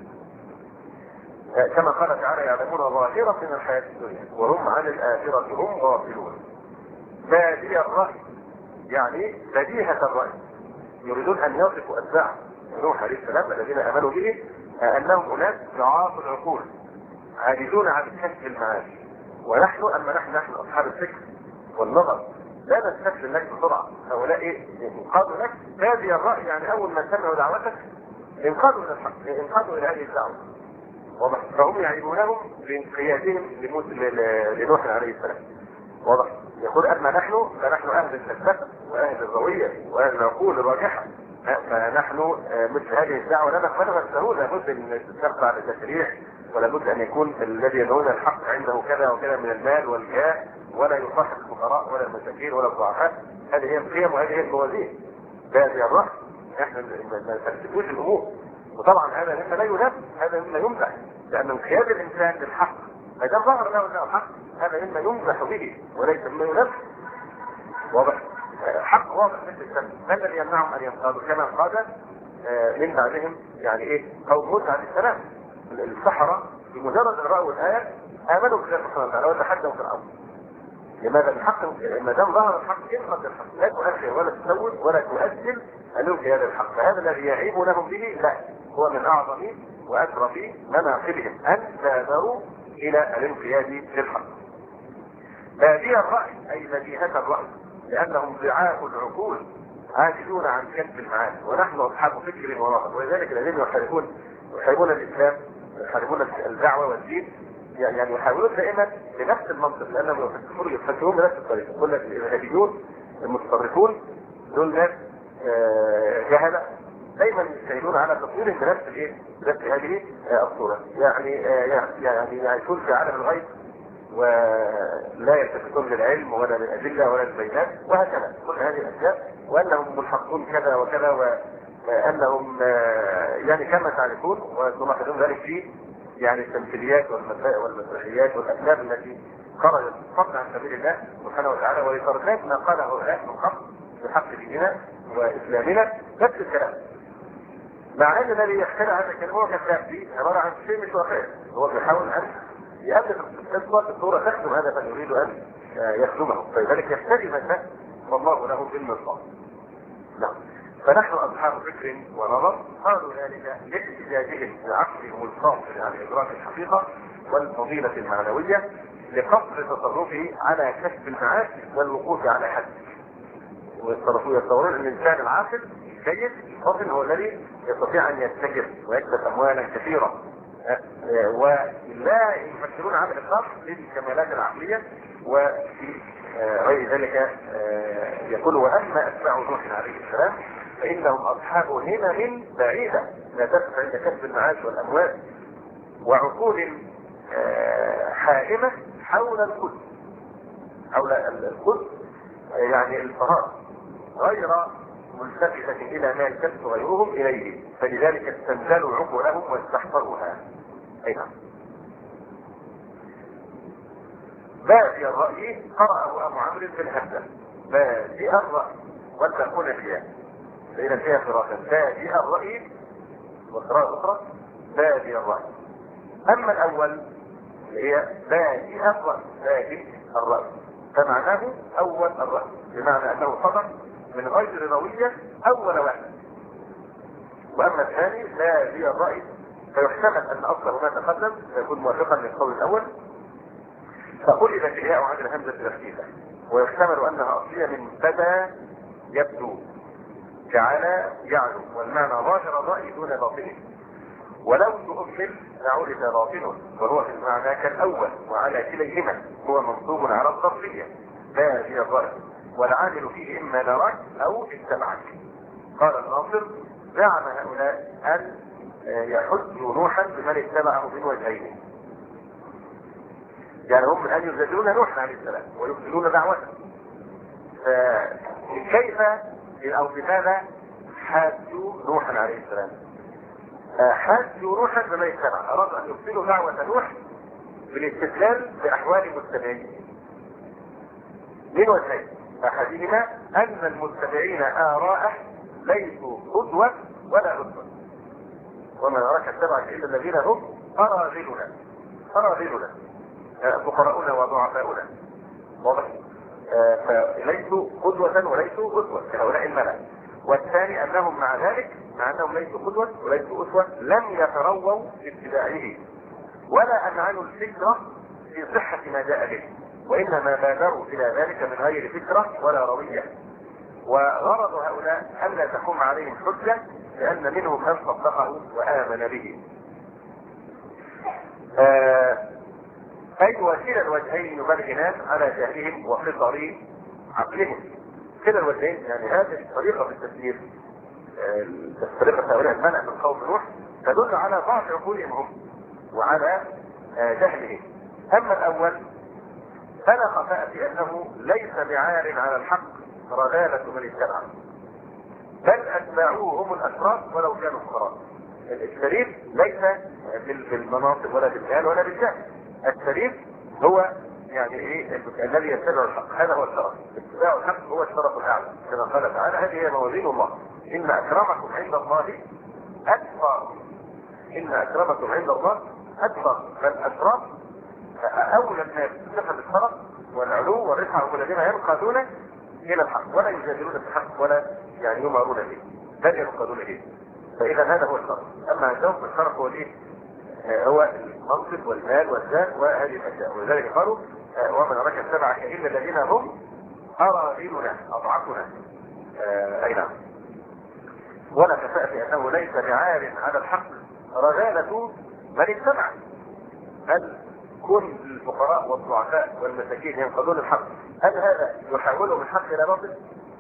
كما قال تعالى يعلمون ظاهرة من الحياة الدنيا وهم عن الآخرة هم غافلون. بادي الرأي يعني بديهة الرأي، يريدون أن يصفوا أتباع نوح عليه السلام الذين آمنوا به أنهم أناس ضعاف العقول عاجزون عن كسب المعاش، ونحن أما نحن نحن أصحاب الفكر والنظر لا نستسلم لك بسرعة. هؤلاء إيه؟ انقادوا لك. بادي الرأي يعني أول ما سمعوا دعوتك انقادوا إلى الحق، انقادوا إلى هذه الدعوة، واضح؟ فهم يعيبونهم بانقيادهم لنوح عليه السلام، واضح؟ يقول أما نحن فنحن أهل الفلسفة وأهل الروية وأهل العقول الراجحة، فنحن مثل هذه الدعوة لا نقبلها بسهولة، لابد أن تتبع على التشريع، ولا بد أن يكون الذي يدعون الحق عنده كذا وكذا من المال والجاه، ولا يصاحب الفقراء ولا المساكين ولا الضعفاء. هذه هي القيم وهذه هي الموازين. بادي الرأي احنا ما نفسدوش الامور، وطبعا هذا مما لا ينفذ، هذا مما يمدح، لان انقياد الانسان للحق ما دام ظهر له انه الحق هذا مما يمدح به وليس مما ينفذ. واضح؟ حق واضح مثل السنة. ما الذي يمنعهم ان ينقادوا كما قال من بعدهم يعني ايه قوم موسى عليه السلام؟ السحرة بمجرد ان راوا الايه امنوا بالله سبحانه وتعالى وتحدوا في الارض. لماذا؟ الحق ما دام ظهر الحق انقذ الحق، لا تؤثر ولا تسوي ولا تؤجل الانقياد الحق. فهذا الذي يعيب لهم به لا هو من اعظم واشرف مناقبهم ان بادروا الى الانقياد للحق. بادي الراي اي بديهة الراي، لانهم ضعاف العقول عاجزون عن كسب المعاني، ونحن اصحاب فكر ونظر، ولذلك الذين يحاربون يحاربون الاسلام يحاربون الدعوه والدين يعني يحاولون دائما بنفس المنطق، لانهم يفكرون يفكرون بنفس الطريقه. يقول لك الارهابيون المتطرفون دول ناس جهله دايما يستعينون على تصويرهم بنفس الايه؟ بنفس هذه الصوره، يعني يعني يعيشون في عالم الغيب ولا يلتفتون للعلم ولا للادله ولا للبينات وهكذا كل هذه الاشياء، وانهم ملحقون كذا وكذا، وانهم يعني كما تعرفون وتلاحظون ذلك في يعني التمثيليات والمسرحيات والافلام التي خرجت فضلا عن سبيل الله سبحانه وتعالى ولتركات ما قاله هؤلاء من قبل بحق ديننا واسلامنا نفس الكلام. مع ان الذي يخترع هذا الكلام هو كذاب فيه عباره عن شيء مش واقعي، هو بيحاول ان يألف القصه الصوره تخدم هذا فيريد ان يخدمه، فلذلك يخترع ما والله له بالمصاب. نعم. فنحن اصحاب فكر ونظر قالوا ذلك لاحتجاجهم بعقلهم الفاصل عن ادراك الحقيقه والفضيله المعنويه لقصر تصرفه على كسب المعاش والوقوف على حد. ويتصرفون يتصورون ان الانسان العاقل الجيد الفاضل هو الذي يستطيع ان يتجر ويكسب اموالا كثيره، ولا يفكرون على الاطلاق للكمالات العقليه. وفي غير ذلك يقول واما اتباع نوح عليه السلام فانهم اصحاب همم بعيده لا تدفع عند كسب المعاش والاموال، وعقول حائمه حول القدس حول القدس يعني الفراغ غير ملتفتة الى ما يلتفت غيرهم اليه، فلذلك استنزلوا عقولهم واستحضروها. اي نعم. بادي الرأي قرأه ابو عمرو بن الهمزة. بادي الرأي والباقون فيها فإذا فيها قراءة بادي الرأي وقراءة أخرى بادي الرأي. أما الأول هي بادي الرأي بادي الرأي فمعناه أول الرأي، بمعنى أنه صدر من غير روية أول واحد. وأما الثاني بادي الرأي فيحتمل أن أصله ما تقدم فيكون موافقا للقول الأول، فقلبت الياء عن الهمزة الأخيرة، ويحتمل أنها أصلية من بدا يبدو جعل يعلو، والمعنى ظاهر الرأي دون باطنه، ولو تؤمل لعرف باطنه وهو في المعنى كالأول، وعلى كليهما هو منصوب على الظرفية بادي الرأي، والعامل فيه إما نراك أو اتبعك. قال الناصر زعم هؤلاء أن يحجوا نوحا بمن اتبعه من وجهين، يعني هم أن يزدلون نوحا عليه السلام ويبطلون دعوته. كيف أو بماذا حاجوا نوحا عليه السلام؟ حاجوا نوحا بما يتبع، أرادوا أن يبطلوا دعوة نوح بالاستدلال بأحوال المتبعين من وجهين، أحدهما أن المتبعين آراءه ليسوا قدوة ولا أسوة، وما نراك اتبعك الا الذين هم اراذلنا اراذلنا فقراؤنا وضعفاؤنا. واضح؟ فليسوا قدوة وليسوا أسوة كهؤلاء الملأ. والثاني أنهم مع ذلك مع أنهم ليسوا قدوة وليسوا أسوة لم يترووا في اتباعه ولا أمعنوا الفكرة في صحة ما جاء به، وإنما بادروا إلى ذلك من غير فكرة ولا روية. وغرض هؤلاء ألا تقوم عليهم حجة لأن منهم من صدقه وآمن به. آه أي وكلا الوجهين يبرهنان على جهلهم وفطر عقلهم. كلا الوجهين يعني هذه الطريقة في التفسير، طريقة هؤلاء الملأ من قوم نوح تدل على ضعف عقولهم هم وعلى جهلهم. أما الأول فلا خفاء في أنه ليس بعار على الحق رذالة من اتبعه، بل أتباعوه هم الأشرار ولو كانوا فقراء. الشريف ليس بالمناصب ولا بالمال ولا بالجاه، الشريف هو يعني ايه الذي يتبع الحق، هذا هو الشرف. اتباع الحق هو الشرف الاعلى كما قال تعالى هذه هي موازين الله، ان اكرمكم عند الله اتقاكم. ان اكرمكم عند الله اتقاكم. فالاشراف اولى الناس بصفه الشرف والعلو والرفعه هم الذين ينقادون الى الحق ولا يجادلون في الحق ولا يعني يمارون به بل ينقادون به. فاذا هذا هو الشرف. اما عندهم الشرف هو الايه؟ هو المنصب والمال والذات وهذه الاشياء. ولذلك قالوا ومن نراك اتبعك الا الذين هم اراذلنا اضعفنا. اي نعم. ولا كفاءة في انه ليس بعار على الحق رذالة من اتبع، هل كل الفقراء والضعفاء والمساكين ينقضون الحق هل هذا يحولهم الحق الى باطل؟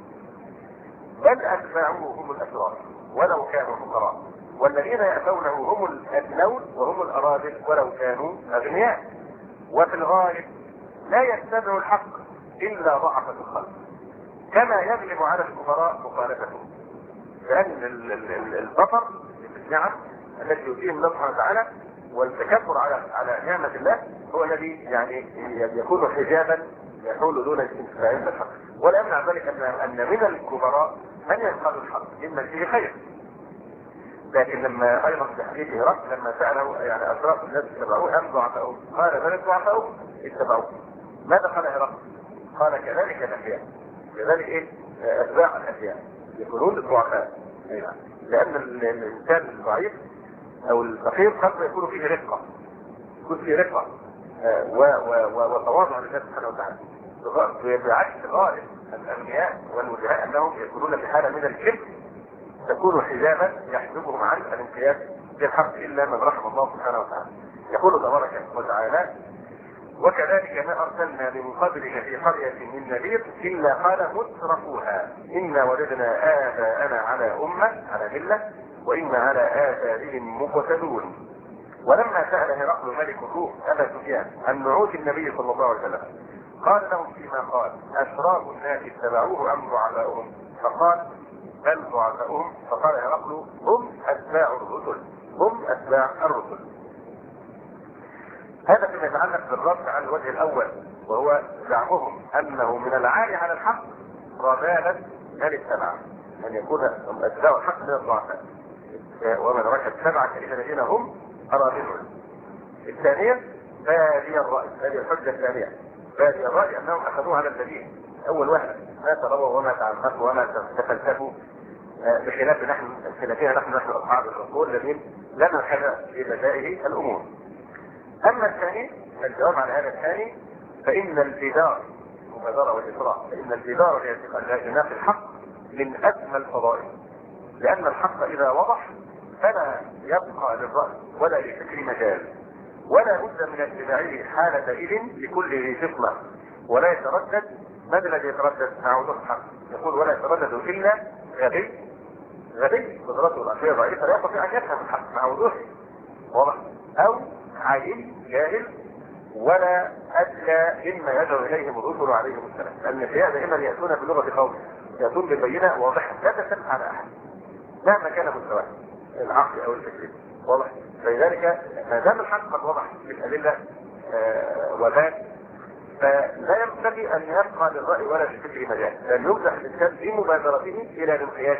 بل اتباعوه هم الاشرار ولو كانوا فقراء، والذين يأتونه هم الأدنون وهم الأراذل ولو كانوا أغنياء. وفي الغالب لا يتبع الحق إلا ضعفة الخلق، كما يغلب على الفقراء مخالفتهم. لأن البطر النعم التي يؤتيهم الله سبحانه وتعالى والتكبر على على نعمة الله هو الذي يعني يكون حجابا يحول دون الانتفاع بالحق. ولا يمنع ذلك أن أن من الكبراء من ينقض الحق ممن فيه خير. لكن لما ايضا في حديث هرقل لما ساله يعني اشراف الناس اتبعوه ام ضعفاؤه؟ قال بل ضعفاؤه اتبعوه. ماذا قال هرقل؟ قال كذلك الاحياء. كذلك ايه؟ اتباع الاحياء يكونون الضعفاء. لان الانسان الضعيف او الفقير قد يكون فيه رقه، يكون فيه رقه وتواضع لله سبحانه وتعالى، بعكس غالب الاغنياء والوجهاء انهم يكونون في حاله من الكبر تكون حجابا يحجبهم عن الانقياد بالحق الا من رحم الله سبحانه وتعالى. يقول تبارك وتعالى وكذلك ما ارسلنا من قبلك في قريه من نذير الا قال مترفوها انا وجدنا اباءنا على امه على مله وانا على اثارهم مقتدون. ولما سال هرقل ملك الروم ابا سفيان عن نعوت النبي صلى الله عليه وسلم قال لهم فيما قال اشراف الناس اتبعوه ام ضعفاؤهم؟ فقال بل ضعفاؤهم. فقال هرقل هم اتباع الرسل هم اتباع الرسل. هذا فيما يتعلق بالرد على الوجه الاول وهو زعمهم انه من العار على الحق رذالة من اتبعه، ان يكون اتباع الحق من الضعفاء. ومن ركب اتبعك الا الذين هم اراذلون. الثانيه بادي الراي، هذه الحجه الثانيه بادي الراي انهم اخذوها على البديهه. اول واحد ما ترووا وما تعمقوا وما تفلسفوا بخلاف نحن خلافنا نحن نحن اصحاب الرسول الذين لا ننحنى في بدائه الامور. اما الثاني الجواب على هذا الثاني فان الجدار المبادره والاصرار فان الجدار لاعتناق الحق من اجمل الفضائل، لان الحق اذا وضح فلا يبقى للراي ولا للفكر مجال، ولا بد من اتباعه حاله اذن لكل ذي فطنه، ولا يتردد. من الذي يتردد مع وضوح الحق؟ يقول ولا يتردد الا غبي غبي قدرته الاخيره ضعيفه لا يستطيع ان يفهم الحق مع وضوحه واضح، او عيل جاهل ولا ادلى مما يدعو اليهم الرسل عليهم السلام. الانبياء دائما ياتون بلغه قوم، ياتون بالبينه واضحه لا تختلف على احد مهما كان مستواه العقل او الفكري واضح. فلذلك ما دام الحق قد وضح بالادله آه وذات فلا ينبغي ان يبقى للراي ولا للفكر مجال، لان يمزح الانسان بمبادرته الى الانقياد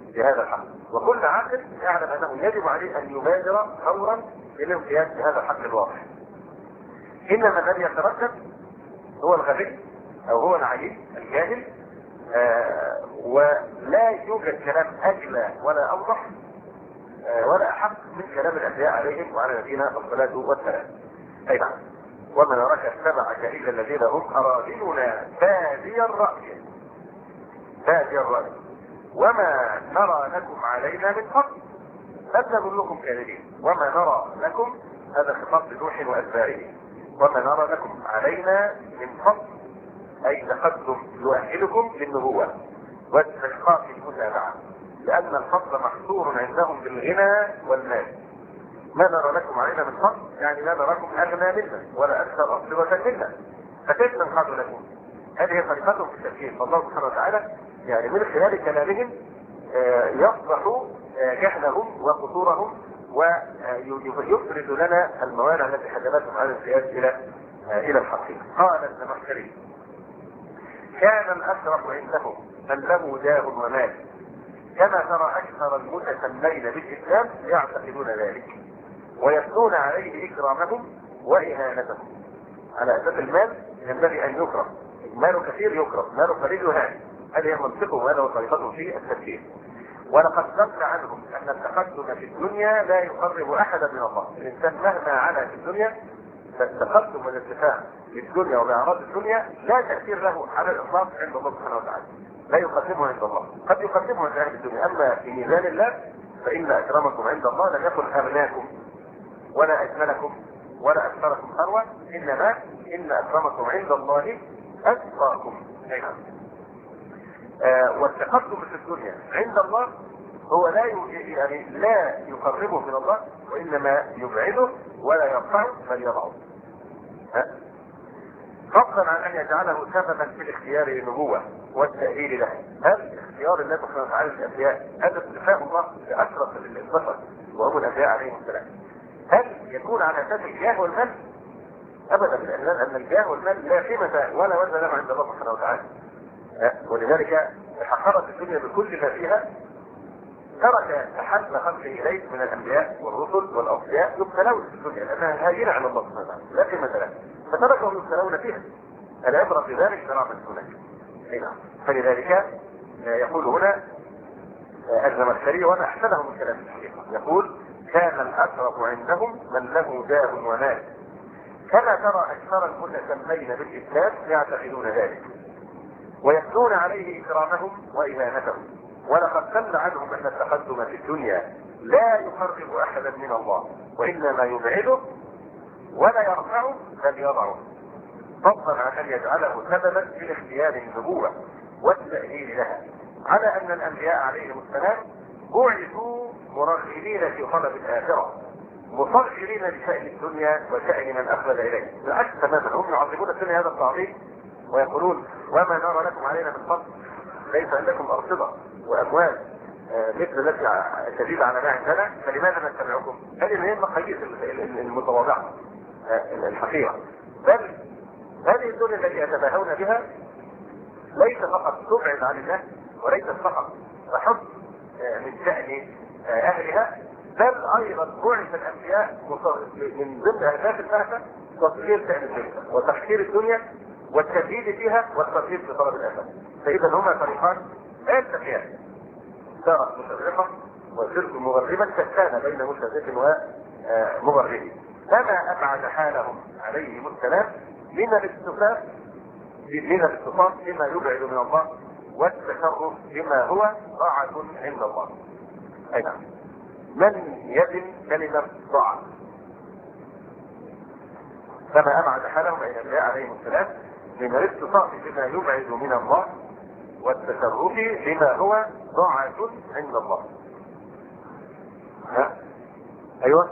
بهذا الحق. وكل عاقل يعلم انه يجب عليه ان يبادر فورا للانقياد بهذا الحق الواضح. انما الذي يتردد هو الغبي او هو العليم الجاهل، آه ولا يوجد كلام اجلى ولا اوضح آه ولا احق من كلام الانبياء عليهم وعلى نبينا الصلاه والسلام. اي نعم. وما نراك اتبعك الا الذين هم اراذلنا بادي الراي بادي الراي وما نرى لكم علينا من فضل لم نظنكم كاذبين. وما نرى لكم، هذا خطاب لنوح واتباعه، وما نرى لكم علينا من فضل اي تقدم يؤهلكم للنبوه واستحقاق المتابعه، لان الفضل محصور عندهم بالغنى والمال. ما نرى لكم علينا من فضل يعني لا نراكم اغنى منا ولا اكثر اصلبه منا، فكيف ننقاد لكم؟ هذه طريقتهم في التفكير. فالله سبحانه وتعالى يعني من خلال كلامهم يصلح جهلهم وقصورهم ويفرد لنا الموانع التي حجبتهم عن الانقياد الى الى الحقيقه. قال الزمخشري: كان الاشرف عندهم من له جاه ومال، كما ترى اكثر المتسمين بالاسلام يعتقدون ذلك ويثنون عليه اكرامهم واهانتهم. على اساس المال ينبغي ان يكرم، ماله كثير يكرم، ماله قليل يهان. هذه منطقه وهذا وطريقته في التفكير. ولقد ضل عنهم ان التقدم في الدنيا لا يقرب احدا من الله. الانسان مهما علا في الدنيا فالتقدم والارتفاع في الدنيا وباعراض الدنيا لا تاثير له على الاطلاق عند الله سبحانه وتعالى، لا يقدمه عند الله. قد يقدمه عند اهل الدنيا، اما في ميزان الله فان اكرمكم عند الله لم يكن اغناكم ولا اجملكم ولا اكثركم ثروه، انما ان اكرمكم عند الله اتقاكم. آه والتقدم في الدنيا عند الله هو لا يعني لا يقربه من الله وانما يبعده ولا يرفعه بل يضعه. فضلا عن ان يجعله سببا في الاختيار للنبوه والتاهيل له. هل اختيار الله سبحانه وتعالى للانبياء هذا اتفاق الله لاشرف البشر وهم الانبياء عليهم السلام، هل يكون على اساس الجاه والمال؟ ابدا، لان الجاه والمال لا قيمه ولا وزن له عند الله سبحانه وتعالى. ولذلك حقرت الدنيا بكل ما فيها، ترك احد خلقه اليه من الانبياء والرسل والاوصياء يبتلون في الدنيا لانها هاجره عن الله سبحانه وتعالى لا قيمه لها، فتركهم يبتلون فيها. العبره بذلك كرامه هناك. فلذلك يقول هنا الزمخشري وانا احسنه من كلام الحقيقه، يقول: كان الاشرف عندهم من له جاه ومال، كما ترى اكثر المتسمين بالاسلام يعتقدون ذلك ويثنون عليه اكرامهم واهانتهم. ولقد دل عنهم ان التقدم في الدنيا لا يقرب احدا من الله وانما يبعده ولا يرفعه بل يضعه، فضلا عن ان يجعله سببا في اختيار النبوه والتاهيل لها، على ان الانبياء عليهم السلام بعثوا مرغبين في طلب الاخره مصغرين لشأن الدنيا وشأن من اخلد اليه. بالعكس تماما، هم يعظمون الدنيا هذا التعظيم ويقولون: وما نرى لكم علينا من فضل، ليس عندكم ارصده واموال آه مثل التي تزيد على ما عندنا، فلماذا نتبعكم؟ هذه هي المقاييس المتواضعه آه الحقيقه. بل هذه الدنيا التي يتباهون بها ليس فقط تبعد عن الله وليست فقط تحب آه من شأن آه اهلها، بل ايضا بعث الانبياء من ضمن اهداف البعثه تصوير شأن الدنيا وتحقير الدنيا والتزهيد فيها والترغيب في طلب الاخره. فاذا هما طريقان لا يلتقيان، سارة مشرقه وشرك مغربا كان بين مشرق ومغرب. فما ابعد حالهم عليهم السلام من الاتصاف من الاتصاف بما يبعد من الله والتشرف بما هو طاعه عند الله. اي نعم. من يزن كلمه طاعه، فما ابعد حالهم اي الانبياء عليهم السلام من الاتصاف بما يبعد من الله والتشرف بما هو طاعة عند الله. ها؟ ايوه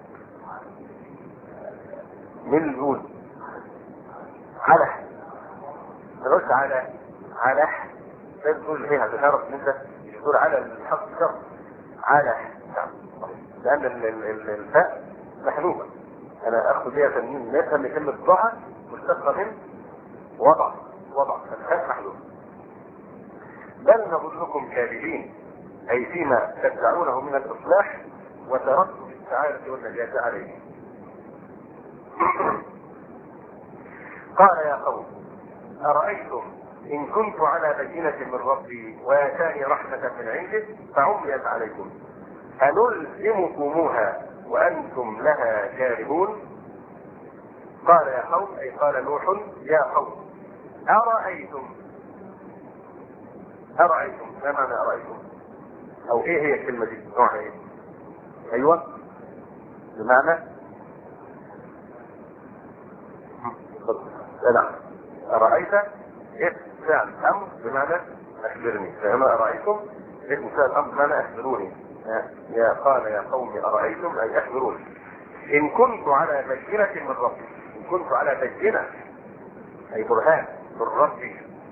من الجود على نقول على على تقول فيها بشرط ان انت تقول على الحق شرط على، لان الفاء محلوبه. انا اخذ بها تنوين نفهم كلمه ضع مشتقه من وضع وضع، الفاء محلوبه. بل نظنكم كاذبين اي فيما تدعونه من الاصلاح وتركتم السعادة والنجاة عليه. قال يا قوم أرأيتم إن كنت على بينة من ربي وآتاني رحمة من عنده فعميت عليكم أنلزمكموها وأنتم لها كارهون. قال يا قوم أي قال نوح يا قوم أرأيتم أرأيتم ما معنى أرأيتم؟ أو إيه هي الكلمة دي؟ نوعها إيه؟ أيوة بمعنى لا أرأيت اسم فعل أمر بمعنى أخبرني، فهنا أرأيتم اسم فعل أمر بمعنى أخبروني. يا قال يا قوم أرأيتم أي أخبروني إن كنت على بينة من ربي، إن كنت على بينة أي برهان من ربي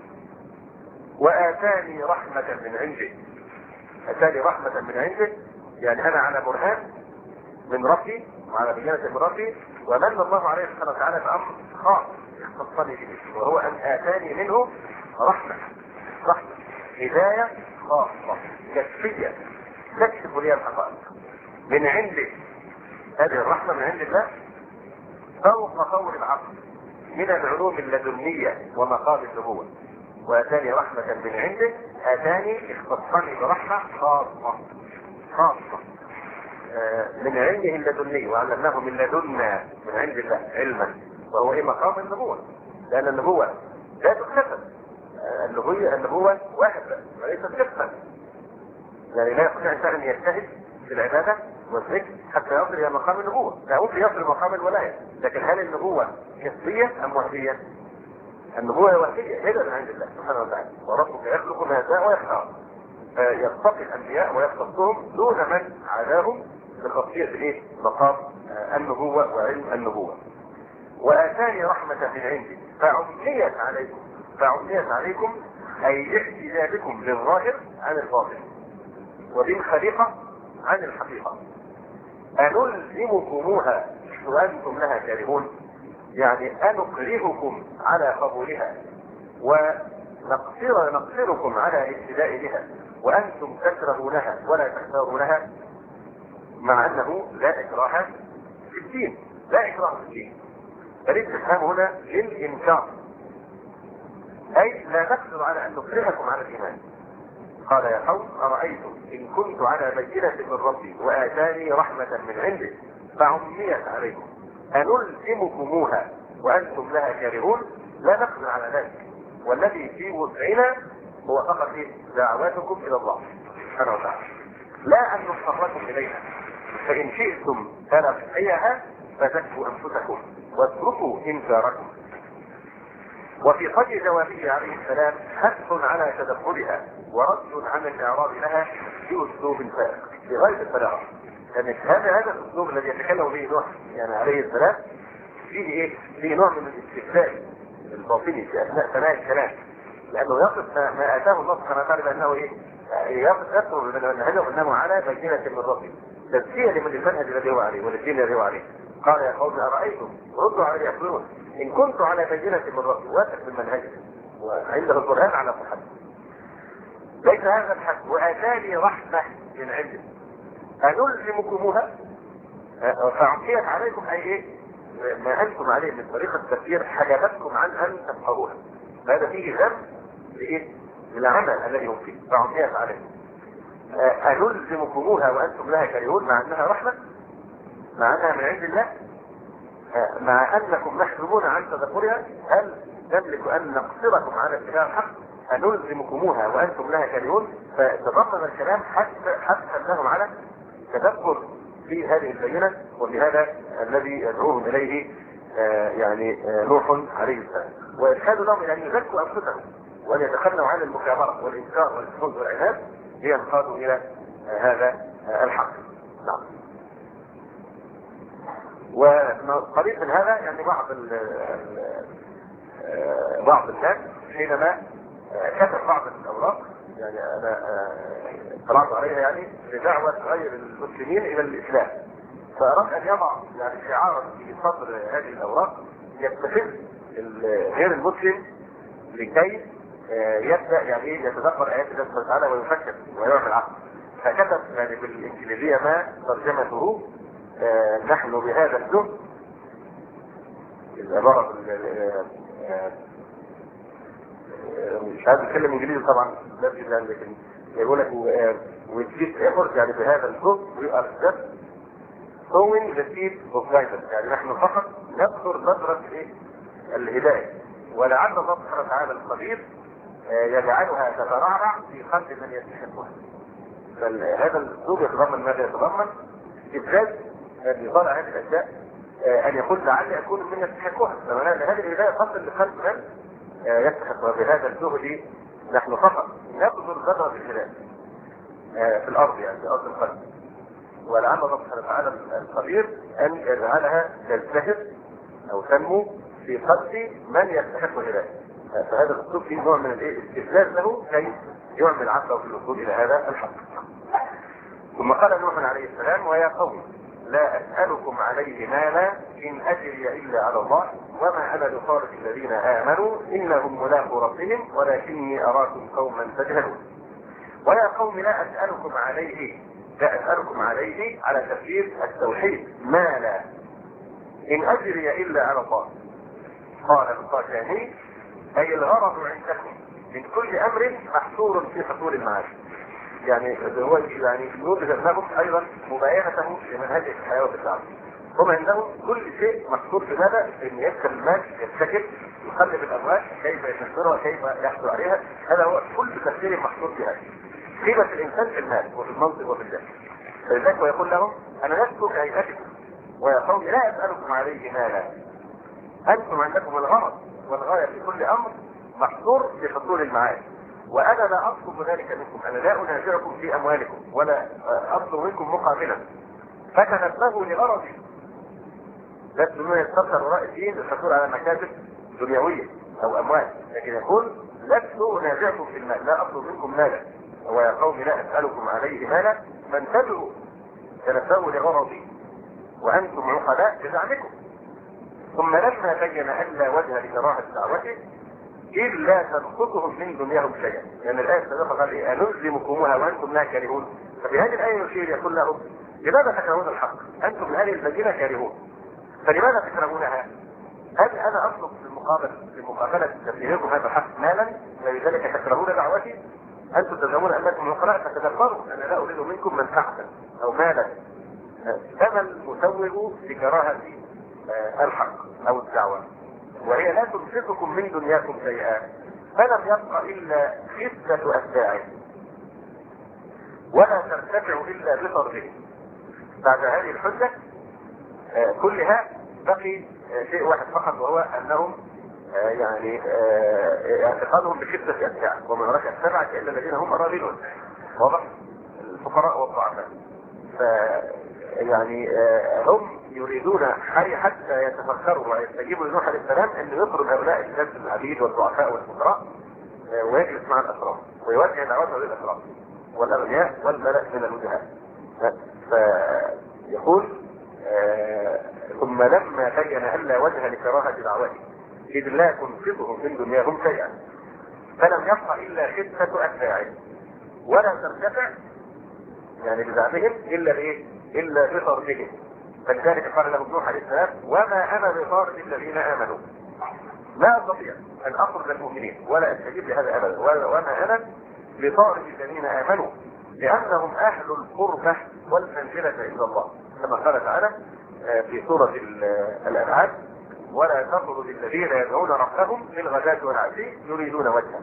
وآتاني رحمة من عنده، آتاني رحمة من عنده يعني أنا على برهان من ربي وعلى بينة من ربي، ومن الله عليه سبحانه وتعالى بأمر خاص اختصني به وهو أن آتاني منه رحمة رحمة هداية خاصة كشفية تكشف لي الحقائق من عنده. هذه الرحمة من عند الله فوق قول العقل من العلوم اللدنية ومقام النبوة. وآتاني رحمة من عنده، آتاني اختصني برحمة خاصة خاصة من عنده اللدني وعلمناه من لدنا من عند الله علما، وهو ايه مقام النبوة، لأن النبوة لا تكتسب، النبوة النبوة واحد وليست كتسب، يعني لا يستطيع الإنسان أن يجتهد في العبادة والذكر حتى يصل إلى مقام النبوة، لا ممكن يصل مقام الولاية، لكن هل النبوة كسبية أم وهبية؟ النبوة وهبية هدى من عند الله سبحانه وتعالى، وربك يخلق ما يشاء ويختار، يصطفي الأنبياء ويختصهم دون من عاداهم بخاصية الايه؟ مقام النبوة وعلم النبوة. وآتاني رحمة من عندي فعميت عليكم، فعميت عليكم أي احتجابكم للظاهر عن الباطن وبالخليقة عن الحقيقة. أنلزمكموها وأنتم لها كارهون، يعني أنكرهكم على قبولها ونقصر نقصركم على الابتداء بها وأنتم تكرهونها ولا تختارونها، مع أنه لا إكراه في الدين، لا إكراه في الدين، بل الاستفهام هنا للإنكار، أي لا نقدر على أن نكرهكم على الإيمان. قال يا قوم أرأيتم إن كنت على بينة من ربي وآتاني رحمة من عنده فعميت عليكم أنلزمكموها وأنتم لها كارهون، لا نقدر على ذلك، والذي في وسعنا هو فقط دعواتكم إلى الله سبحانه وتعالى، لا أن نضطركم إليها، فإن شئتم تلقيها فزكوا أنفسكم واتركوا إنكاركم. وفي قدر جوابه عليه السلام حث على تدبرها ورد عن الإعراض لها بأسلوب فارغ بغاية البلاغة. يعني هذا هذا الأسلوب الذي يتكلم به نوح يعني عليه السلام فيه إيه؟ فيه نوع من الاستفسار الباطني في أثناء ثناء الكلام، لأنه يقف ما آتاه الله سبحانه وتعالى بأنه إيه؟ يقف يذكر من هذا أنه على بينة من ربه، تزكية لمن المنهج الذي هو عليه والدين الذي هو عليه. قال يا قوم أرأيتم ردوا على يخبرون إن كنت على بينة من ربي، واثق من منهجه وعنده القرآن على صحته. ليس هذا الحد، وآتاني رحمة من عنده أنلزمكموها فعميت عليكم أي إيه؟ ما أنتم عليه من طريقة التفكير حجبتكم عن أن تفقهوها، هذا فيه ذنب لإيه؟ للعمل الذي هم فيه، فعميت عليكم أنلزمكموها وأنتم لها كارهون، مع أنها رحمة، مع أنها من عند الله، مع أنكم محجوبون عن تدبرها. هل نملك أن نقصركم على اتباع الحق؟ أنلزمكموها وأنتم لها كارهون، فتضمن الكلام حتى حتى لهم على تدبر في هذه البينة وفي هذا الذي يدعوهم إليه آه يعني آه نوح عليه السلام، وإرشاد لهم إلى أن يزكوا أنفسهم وأن يتخلوا عن المكابرة والإنكار والجحود والعناد لينقادوا إلى آه هذا آه الحق. نعم. وقريب من هذا يعني بعض ال بعض الناس حينما كتب بعض الاوراق، يعني انا اطلعت عليها يعني لدعوة غير المسلمين الى الاسلام، فاراد ان يضع يعني شعارا في صدر هذه الاوراق يستفز غير المسلم لكي يبدا يعني يتذكر ايات الله سبحانه وتعالى ويفكر ويعمل عقل. فكتب يعني بالانجليزيه ما ترجمته آه نحن بهذا الزهد، العباره مش عايز اتكلم انجليزي طبعا لكن يقول لك وتجيب ايفورت يعني بهذا الزهد ويبقى just sowing the seed of guidance، يعني نحن فقط نبذر بذرة ايه الهدايه، ولعل الله سبحانه وتعالى القدير يجعلها تترعرع في قلب من يستحقها. فهذا الاسلوب يتضمن ماذا يتضمن؟ ابراز لطالع هذه الاشياء ان يقول لعلي اكون من يستحقها، فمعناه ان هذه الهدايه تصل لقلب من يستحقها. بهذا الزهد نحن فقط نبذر بذرة الهدايه في الارض، يعني في ارض القلب، ولعل الله سبحانه وتعالى القدير ان يجعلها تزدهر او تنمو في قلب من يستحق الهدايه. فهذا الاسلوب فيه نوع من الاستفزاز له كي يعمل عقله في الوصول الى هذا الحق. ثم قال نوح عليه السلام: ويا قوم لا اسالكم عليه مالا ان اجري الا على الله وما انا بطارد الذين امنوا انهم ملاقو ربهم ولكني اراكم قوما تجهلون. ويا قوم لا اسالكم عليه، لا اسالكم عليه على تفسير التوحيد مالا ان اجري الا على الله. قال القاشاني: اي الغرض عندكم من كل امر محصور في حصول المعاش. يعني هو يعني يوجد لهم ايضا مباينته لمنهج الحياه والدعوه. هم عندهم كل شيء محصور في هذا، ان يدخل المال يتشكل يقلب الاموال كيف يشفرها كيف يحصل عليها، هذا هو كل تفسير محصور في هذا. قيمه الانسان في المال وفي المنطق وفي الجاه. فلذلك ويقول لهم: انا نسلك هيئتكم ويا قوم لا اسالكم عليه مالا. انتم عندكم الغرض والغايه في كل امر محصور في حصول المعاش، وانا لا اطلب ذلك منكم، انا لا انازعكم في اموالكم ولا اطلب منكم مقابلا، فتنبهوا لغرضي. لستم يستقر وراء الدين للحصول على مكاسب دنيويه او اموال، لكن يقول: لست انازعكم في المال، لا اطلب منكم مالا. ويا قوم لا اسالكم عليه مالا فانتبهوا تنبهوا لغرضي وانتم عقلاء بزعمكم. ثم لما بين ان لا وجه لكراهه دعوته الا تنقصهم من دنياهم شيئا، لان يعني الايه السابقه قال ايه؟ انلزمكموها وانتم لا كارهون. ففي هذه الايه يشير يقول لهم: لماذا تكرهون الحق؟ انتم هذه المدينه كارهون، فلماذا تكرهونها؟ هل انا اطلب في المقابل في مقابله تسليمكم هذا الحق مالا فلذلك تكرهون دعوتي؟ انتم تزعمون انكم عقلاء فتدبروا، انا لا اريد منكم منفعه او مالا. كما المسوغ لكراهه الحق او الدعوه، وهي لا تنفقكم من دنياكم شيئا، فلم يبق الا خفه اتباع ولا ترتفع الا بطرده. بعد هذه الحجه كلها بقي شيء واحد فقط، وهو انهم يعني اعتقادهم بخفه اتباع، ومن هناك اتبعك الا الذين هم اراذلون، واضح؟ الفقراء والضعفاء. ف يعني هم يريدون حتى يتفكروا ويستجيبوا لنوح عليه السلام ان يطرد هؤلاء الناس العبيد والضعفاء والفقراء ويجلس مع الاشراف ويوجه دعوته للاشراف والاغنياء والملأ من الوجهاء. فيقول: ثم لما بين ان لا وجه لكراهه دعوته اذ لا تنقذهم من دنياهم شيئا فلم يبق الا خفه اتباع ولا ترتفع يعني بزعمهم الا بايه؟ الا بطردهم. فلذلك قال لهم نوح عليه السلام: وما انا بطارد الذين امنوا، لا استطيع ان اخرج المؤمنين ولا استجيب لهذا ابدا، وما انا بطارد الذين امنوا لانهم اهل القربة والمنزلة عند الله، كما قال تعالى في سورة الانعام: ولا تطرد الذين يدعون ربهم بالغداة والعشي يريدون وجهه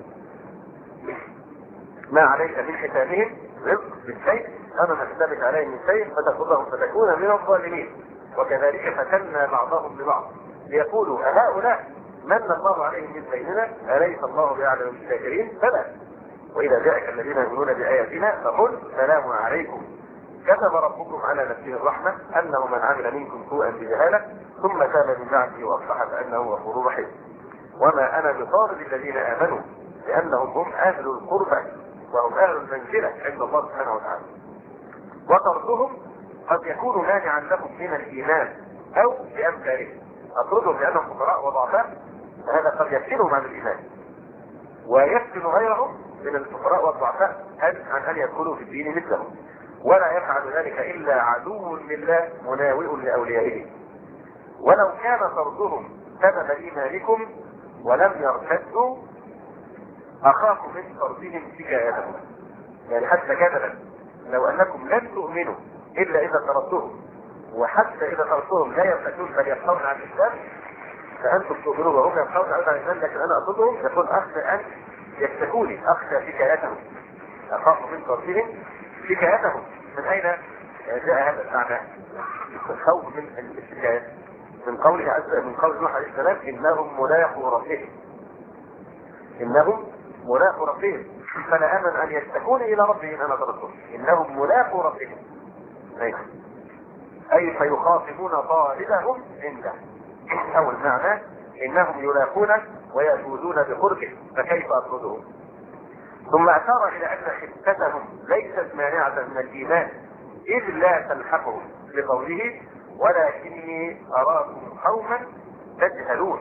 ما عليك من حسابهم رزق بالشيء اما ما حسابك عليه من شيء فتاخذهم فتكون من الظالمين. وكذلك فتنا بعضهم ببعض ليقولوا أهؤلاء من الله عليهم من بيننا اليس الله باعلم بالشاكرين؟ بلى. واذا جاءك الذين يؤمنون باياتنا فقل سلام عليكم كتب ربكم على نفسه الرحمه انه من عمل منكم سوءا بجهاله ثم تاب من بعده واصلح فانه غفور رحيم. وما انا بطارد الذين امنوا لانهم هم اهل القربى وهم اهل المنزله عند الله سبحانه وتعالى. وطردهم قد يكون مانعا لهم من الايمان او بامثالهم. اطردهم لانهم فقراء وضعفاء، فهذا قد يفتنهم عن الايمان ويفتن غيرهم من الفقراء والضعفاء عن ان يدخلوا في الدين مثلهم، ولا يفعل ذلك الا عدو لله مناوئ لاوليائه. ولو كان طردهم سبب ايمانكم ولم يرتدوا اخاف من طردهم شكايتهم. يعني حتى كذبا لو انكم لن تؤمنوا الا اذا طردتهم، وحتى اذا طردتهم لا يرتدون بل يبقون على الاسلام، فانتم تؤمنون وهم يبقون على الاسلام، لكن انا اقصدهم يكون اخشى ان يشتكوني، اخشى شكايتهم، اخاف من طردهم شكايتهم. من اين جاء هذا المعنى؟ الخوف من الشكايات من قوله عز من قول نوح عليه السلام انهم ملاقوا ربهم، انهم ملاقوا ربهم، فلا امن ان يشتكوني الى ربهم انا طردتهم، انهم ملاقوا ربهم. اي اي فيخاطبون طالبهم عنده، او المعنى انهم يلاقونه ويفوزون بقربه، فكيف اطردهم؟ ثم اشار الى ان خفتهم ليست مانعه من الايمان اذ لا تلحقهم، بقوله ولكني اراكم قوما تجهلون،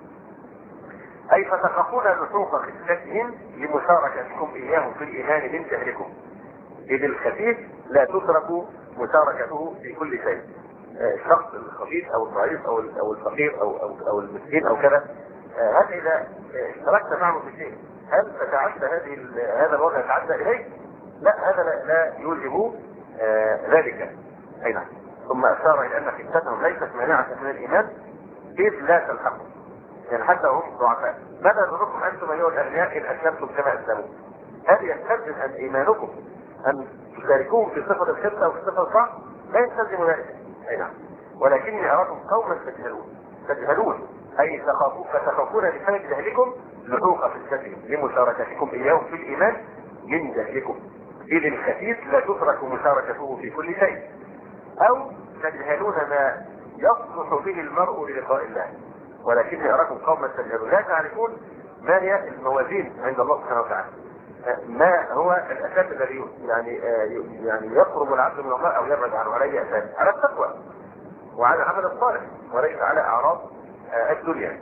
اي فتخافون لحوق خفتهم لمشاركتكم اياهم في الايمان من جهلكم، اذ الخفيف لا تترك مشاركته في كل شيء. الشخص الخفيف او الضعيف او او الفقير او او, أو المسكين او كذا، هل اذا اشتركت معه في شيء هل تتعدى هذه هذا الوضع يتعدى اليه؟ لا، هذا لا, لا يوجب آه ذلك. اي نعم. ثم اشار الى ان خفتهم ليست مانعه من الايمان اذ لا تلحقهم، يعني حتى هم ضعفاء. ماذا ظنكم انتم ايها الاغنياء ان اسلمتم كما اسلموا؟ هل يستلزم ان ايمانكم ان تشاركوهم في صفه الخفه او في صفه الضعف؟ لا يستلزم ذلك. اي نعم. ولكني اراكم قوما تجهلون، تجهلون اي تخافون، فتخافون بسبب جهلكم لحوق خفتهم لمشاركتكم اياهم في الايمان من جهلكم، اذ الخفيف لا تترك مشاركته في كل شيء. او تجهلون ما يصلح به المرء للقاء الله، ولكني اراكم قوما تجهلون، لا تعرفون ما هي الموازين عند الله سبحانه وتعالى، ما هو الاساس الذي يعني يعني يقرب العبد من الله او يبعد عنه، على اي اساس؟ على التقوى وعلى العمل الصالح، وليس على اعراض الدنيا.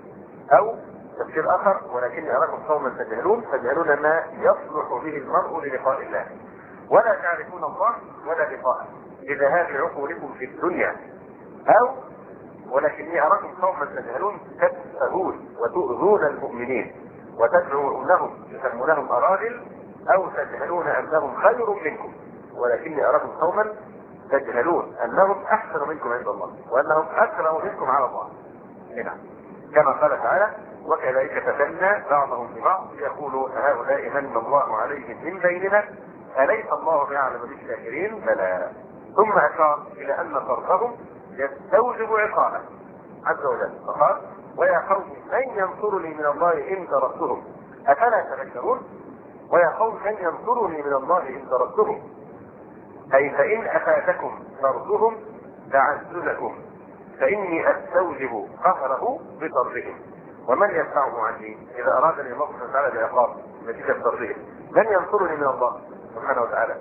او تفسير اخر ولكني اراكم قوما تجهلون، تجهلون ما يصلح به المرء للقاء الله، ولا تعرفون الله ولا لقاءه بذهاب عقولكم في الدنيا. او ولكني اراكم قوما تجهلون تسفهون وتؤذون المؤمنين وتدعونهم تسمونهم اراذل، او تجهلون انهم خير منكم، ولكني اراكم قوما تجهلون انهم احسن منكم عند الله وانهم اكرم منكم على الله. هنا كما قال تعالى وكذلك فتنا بعضهم ببعض ليقولوا هؤلاء من الله عليهم من بيننا اليس الله باعلم بالشاكرين؟ بلى. ثم اشار الى ان طردهم يستوجب عقابه عز وجل، فقال ويا قوم من ينصرني من الله ان تركتهم افلا تذكرون؟ ويا قوم من ينصرني من الله ان تركتهم، اي فان افاتكم طردهم تعززكم فاني استوجب قهره بطردهم، ومن يدفعه عني اذا ارادني الله سبحانه وتعالى بعقاب نتيجه طردهم؟ من ينصرني من الله سبحانه وتعالى.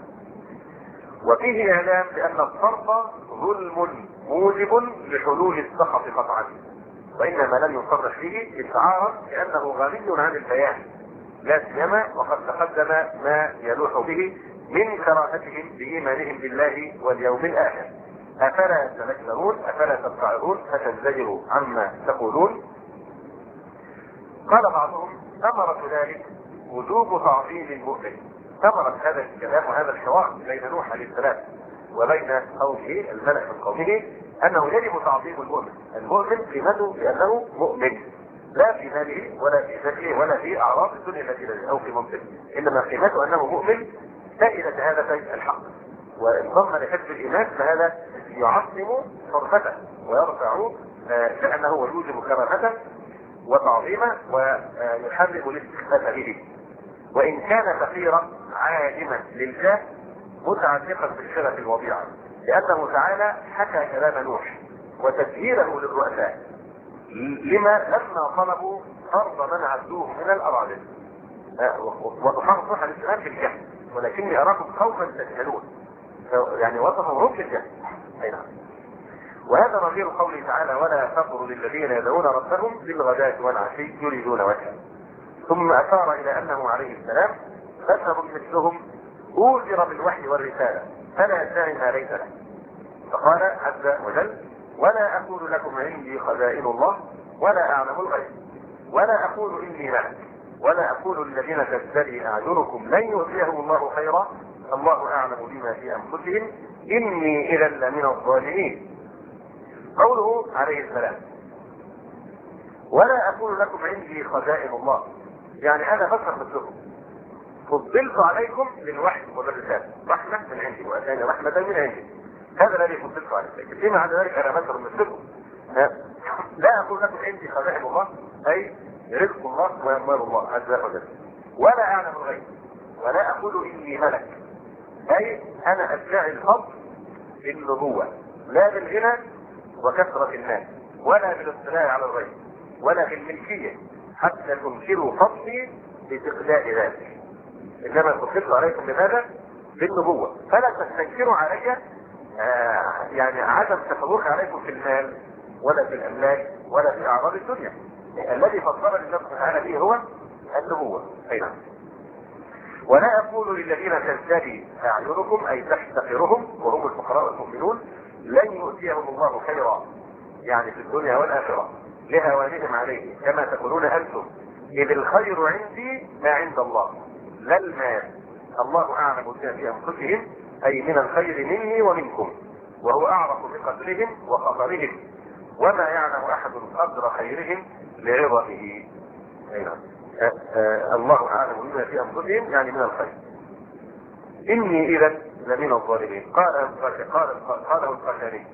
وفيه اعلام بان الطرد ظلم موجب لحلول السخط قطعا، وانما لم يصرح فيه اشعارا لانه غني عن البيان، لا سيما وقد تقدم ما يلوح به من كراهتهم بايمانهم بالله واليوم الاخر. افلا تذكرون افلا تتعظون فتنزجروا عما تقولون؟ قال بعضهم ثمرة ذلك وجوب تعظيم المؤمن. ثمرة هذا الكلام وهذا الحوار بين نوح عليه السلام وبين قومه الملأ من قومه انه يجب تعظيم المؤمن. المؤمن قيمته بانه مؤمن، لا في ماله ولا في ذاته ولا في اعراض الدنيا التي لديه او في منصبه، انما قيمته انه مؤمن سائل شهادتي الحق، وانضم لحزب الايمان فهذا يعظم حرمته ويرفع لانه ويوجب كرامته وتعظيمه ويحرم الاستخفاف به. وان كان فقيرا عالما للجاه متعلقا بالشرف الوضيعه، لانه تعالى حكى كلام نوح وتسجيله للرؤساء لما لما طلبوا فرض من عبدوه من الاراذل، وصفه نوح عليه السلام بالجهل ولكني اراكم قوما تجهلون، يعني وصفه هم بالجهل. اي نعم. وهذا نظير قوله تعالى ولا تطرد للذين يدعون ربهم بالغداة والعشي يريدون وجهه. ثم اشار الى انه عليه السلام بشر مثلهم اوذر بالوحي والرساله فلا يدعي ما ليس له. فقال عز وجل: ولا اقول لكم عندي خزائن الله ولا اعلم الغيب ولا اقول اني ملك ولا اقول للذين تزدري اعينكم لن يؤتيهم الله خيرا الله اعلم بما في انفسهم اني اذا لمن الظالمين. قوله عليه السلام: ولا اقول لكم عندي خزائن الله، يعني انا بشر مثلكم فضلت عليكم بالوحي وبالرساله، رحمه من عندي واتاني رحمه من عندي، هذا الذي فضلت عليه. لكن فيما عدا ذلك انا بشر مثلكم. لا اقول لكم عندي خزائن الله اي رزق الله واموال الله عز وجل، ولا اعلم الغيب ولا اقول اني ملك، اي انا ادعي الفضل بالنبوه لا بالغنى وكثره الناس ولا بالاطلاع على الغيب ولا بالملكيه حتى تنكروا فضلي باستقلاء ذلك، انما فضلت عليكم بماذا؟ بالنبوه، فلا تستنكروا علي آه يعني عدم تفوق عليكم في المال ولا في الاملاك ولا في اعراض الدنيا. الذي فضلني الله تعالى به هو النبوه. ايضا ولا اقول للذين تزدري اعينكم اي تحتقرهم وهم الفقراء المؤمنون لن يؤتيهم الله خيرا، يعني في الدنيا والاخره لهوانهم عليه كما تقولون انتم، اذ الخير عندي ما عند الله لا المال، الله اعلم بما في انفسهم اي من الخير مني ومنكم وهو اعرف بقدرهم وخطرهم وما يعلم احد قدر خيرهم لعظمه. أه أه الله اعلم بما في انفسهم يعني من الخير. اني اذا لمن الظالمين. قال قال قاله القشري.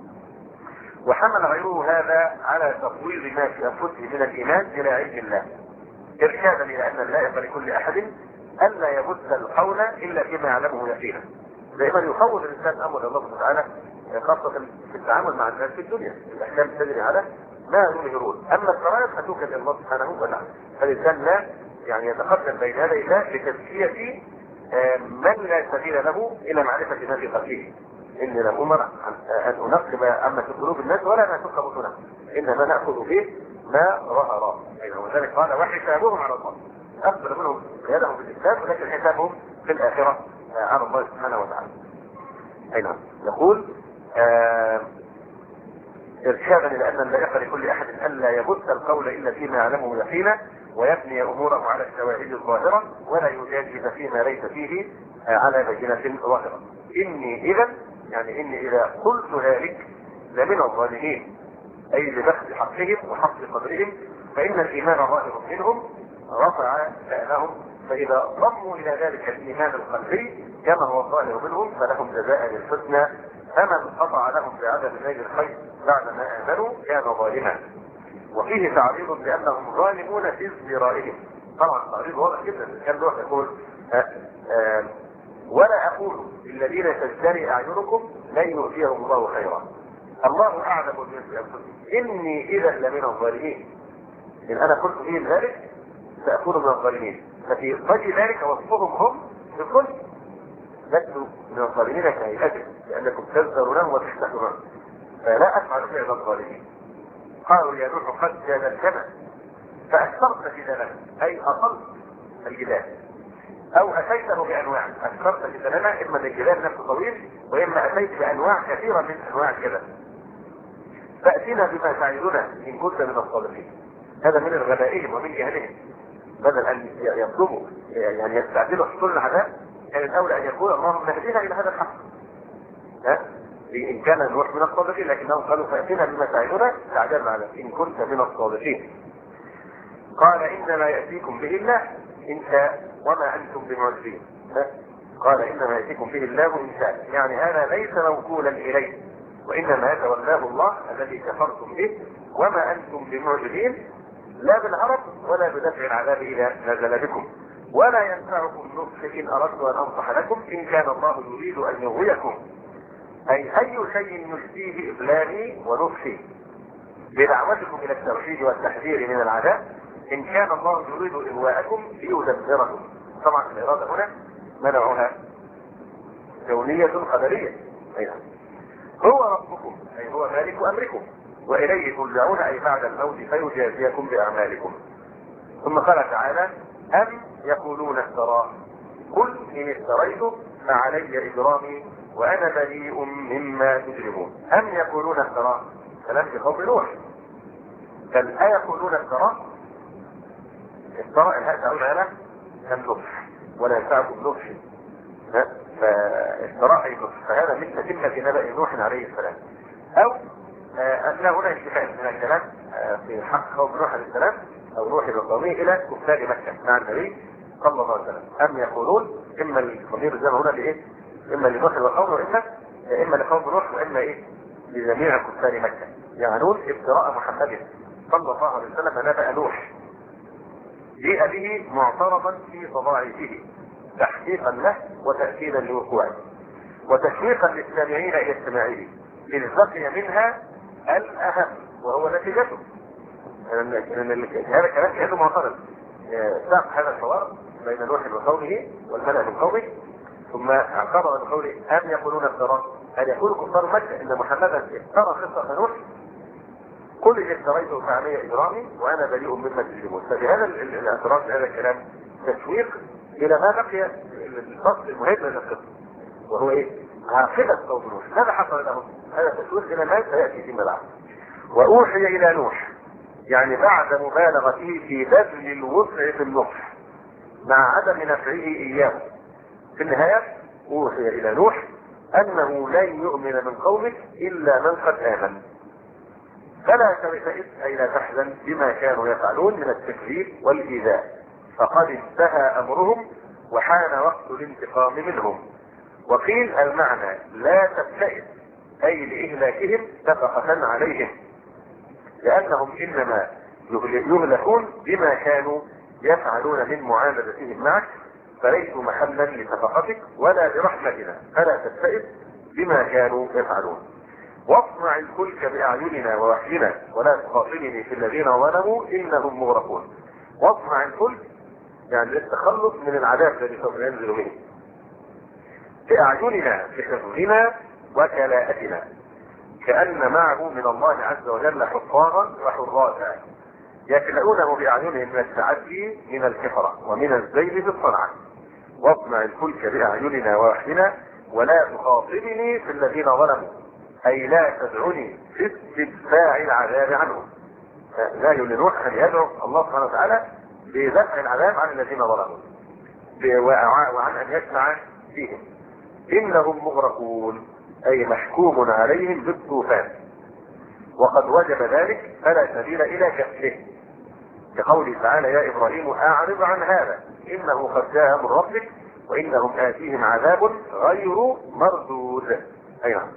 وحمل غيره هذا على تفويض ما في انفسهم من الايمان الى علم الله ارشادا الى ان اللائق لكل احد الا يبث القول الا فيما يعلمه يقينا. دائما يفوض الانسان امر الله سبحانه وتعالى خاصه في التعامل مع الناس في الدنيا، الاحكام تدري على ما يظهرون، اما السرائر فتوكل الى الله سبحانه وتعالى. فالانسان لا يعني يتقدم بين يدي الله لتزكيه من لا سبيل له الى معرفه ما في قلبه. اني لم امر ان انقب عما في قلوب الناس ولا ما تلقى بطونهم، انما ناخذ به ما ظهر. ولذلك قال وحسابهم على الله، اقبل منهم قيادهم بالاسلام ولكن حسابهم في الاخره على الله سبحانه وتعالى. اي نعم. يقول آه ارشادا الى ان اللائق لكل احد الا يبث القول الا فيما يعلمه يقينا ويبني اموره على الشواهد الظاهره ولا يجادل فيما ليس فيه آه على بينه ظاهره. اني اذا يعني اني اذا قلت ذلك لمن الظالمين اي لبخس حقهم وحق قدرهم، فان الايمان ظاهر منهم رفع شأنهم، فاذا ضموا الى ذلك الايمان القلبي كما هو الظاهر منهم فلهم جزاء الحسنى، فمن قطع لهم بعدم نيل الخير بعد ما امنوا كان ظالما. وفيه تعريض بانهم ظالمون في ازدرائهم. طبعا تعريض واضح جدا. كان لوح يقول آآ آآ ولا اقول للذين تزدري اعينكم لن يؤتيهم الله خيرا الله اعلم بما في انفسهم اني اذا لمن الظالمين. ان انا قلت فيهم ذلك ساكون من الظالمين. ففي وجه ذلك وصفهم هم بالظلم، لستوا من الظالمين كهيئتهم لانكم تزدرونه وتحتقرون، فلا افعل فعل الظالمين. قالوا يا نوح قد جادلتنا فاكثرت جدالنا اي اقلت الجدال او اتيته بانواع. اكثرت جدالنا اما الجدال نفسه طويل واما اتيت بانواع كثيره من انواع الجدل. فاتنا بما تعدنا ان كنت من الصادقين. هذا من غبائهم ومن جهلهم، بدل ان يطلبوا يعني يستعجلوا حصول العذاب كان الاولى ان يقول اللهم اهدنا الى هذا الحق. ها ان كان نوح من الصادقين، لكنهم قالوا فاتنا بما تعدنا تعجلنا على ان كنت من الصادقين. قال انما ياتيكم به الله ان شاء وما انتم بمعجزين. قال انما ياتيكم به الله ان شاء، يعني هذا ليس موكولا اليه وانما يتولاه الله الذي كفرتم به وما انتم بمعجزين لا بالهرب ولا بدفع العذاب اذا نزل بكم، ولا ينفعكم نصح ان اردت ان انصح لكم ان كان الله يريد ان يغويكم. اي اي شيء يشتيه ابلاغي ونصحي بدعوتكم الى التوحيد والتحذير من العذاب ان كان الله يريد اغواءكم ليدمركم. طبعا الاراده هنا منعها كونيه قدريه. أيها. هو ربكم اي هو مالك امركم واليه ترجعون اي بعد الموت فيجازيكم باعمالكم. ثم قال تعالى أم يقولون افتراه قل إن افتريته فعلي إجرامي وأنا بريء مما تجرمون. أم يقولون افتراه كلام في قوم نوح، بل أيقولون افتراه؟ افتراء الهاء تعود على النصح ولا ينفعكم نصح، فافتراء أي نصح، فهذا من تتمة نبأ نوح عليه السلام. أو أن هنا انتفاع من الكلام في حق قوم نوح عليه السلام أو نوح بقومه إلى كفار مكة مع النبي صلى الله عليه وسلم. أم يقولون إما الضمير زي ما هنا لإيه؟ إما لنوح وقومه وإما إما لقوم نوح وإما إيه؟ لجميع كفار مكة، يعنون افتراء محمد صلى الله عليه وسلم نبأ نوح جيء به معترضا في تضاعفه تحقيقا له وتأكيدا لوقوعه وتشويقا للسامعين إلى استماعه، إذ بقي منها الأهم وهو نتيجته. هذا الكلام كأنه معترض ساق هذا الحوار بين نوح وقومه والملأ من قومه، ثم اعترض بقوله أم يقولون افتراه، أن يقول كفار مكة إن محمدا افترى قصة نوح قل إن افتريته فعلي إجرامي وأنا بريء مما تجرمون. فبهذا الاعتراض بهذا الكلام تشويق إلى ما بقي الفصل المهم من القصة وهو إيه؟ عاقبة قوم نوح، ماذا حصل لهم؟ هذا تشويق إلى ما سيأتي فيما بعد. وأوحي إلى نوح يعني بعد مبالغته في بذل الوسع في النصح مع عدم نفعه إياه، في النهاية أوحي إلى نوح أنه لن يؤمن من قومك إلا من قد آمن، فلا تبتئس أي لا تحزن بما كانوا يفعلون من التكذيب والإيذاء، فقد انتهى أمرهم وحان وقت الانتقام منهم. وقيل المعنى لا تبتئس أي لإهلاكهم شفقة عليهم، لأنهم إنما يهلكون بما كانوا يفعلون من معاندتهم معك، فليسوا محلا لشفقتك ولا لرحمتنا، فلا تبتئس بما كانوا يفعلون. واصنع الفلك بأعيننا ووحينا ولا تخاطبني في الذين ظلموا إنهم مغرقون. واصنع الفلك يعني للتخلص من العذاب الذي سوف ينزل منه بأعيننا بحفظنا وكلاءتنا، كأن معه من الله عز وجل حفاظا وحراسا يكلؤونه بأعينهم من التعدي من الكفرة ومن الزيل في الصنعة. واصنع الفلك بأعيننا ووحينا ولا تخاطبني في الذين ظلموا أي لا تدعني في استدفاع العذاب عنهم. لا يلنوح أن يدعو الله سبحانه وتعالى بدفع العذاب عن الذين ظلموا وعن أن يسمع فيهم. إنهم مغرقون أي محكوم عليهم بالطوفان، وقد وجب ذلك فلا سبيل إلى كفله، كقوله تعالى يا إبراهيم أعرض عن هذا إنه قد جاء من ربك وإنهم آتيهم عذاب غير مردود. أي نعم.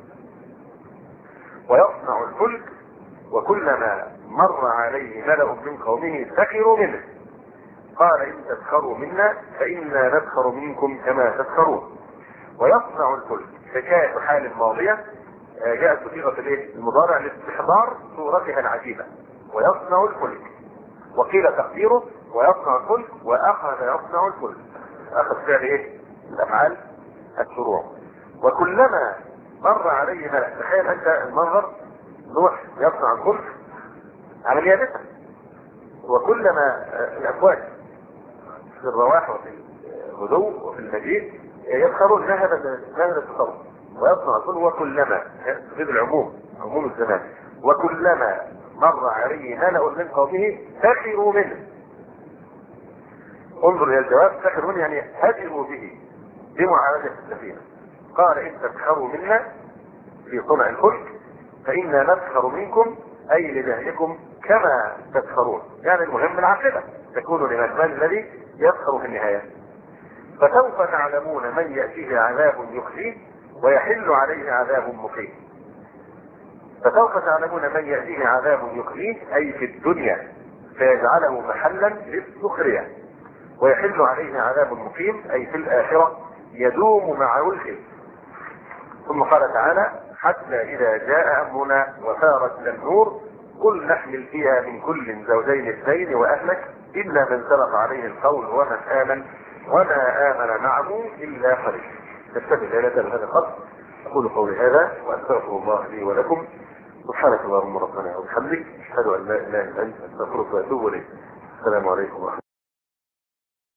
ويصنع الفلك وكلما مر عليه ملأ من قومه سخروا منه قال إن تسخروا منا فإنا نسخر منكم كما تسخرون. ويصنع الفلك حكاية حال ماضية جاءت بصيغة المضارع لاستحضار صورتها العجيبة. ويصنع الفلك وقيل تقديره ويصنع الفلك وأخذ يصنع الفلك، أخذ فعل إيه؟ الأفعال الشروع. وكلما مر عليه ملأ، تخيل أنت المنظر نوح يصنع الفلك على اليابسة، وكلما الأفواج في الرواح وفي الغدو وفي المجيء يسخرون ذهب ذهب التصور. ويصنع الفلك وكلما تفيد العموم عموم الزمان، وكلما مر عليه ملأ من قومه سخروا منه. انظر الى الجواب، سخروا منه يعني هجروا به بمعالجة السفينة. قال إن تسخروا منا في صنع الفلك فإنا نسخر منكم أي لجهلكم كما تسخرون، يعني المهم العاقبة تكون لمن الذي يسخر في النهاية. فسوف تعلمون من يأتيه عذاب يخزيه ويحل عليه عذاب مقيم. فسوف تعلمون من يأتيه عذاب يخزيه أي في الدنيا فيجعله محلا للسخرية، ويحل عليه عذاب مقيم أي في الآخرة يدوم معه الخزي. ثم قال تعالى حتى إذا جاء أمرنا وفارت النور قل نحمل فيها من كل زوجين اثنين وأهلك إلا من سبق عليه القول ومن آمن وما آمن معه إلا قليل. نستفيد ليلة بهذا القدر. أقول قولي هذا وأستغفر الله لي ولكم. سبحانك اللهم ربنا وبحمدك أشهد أن لا إله إلا أنت أستغفرك وأتوب إليك. السلام عليكم ورحمة الله.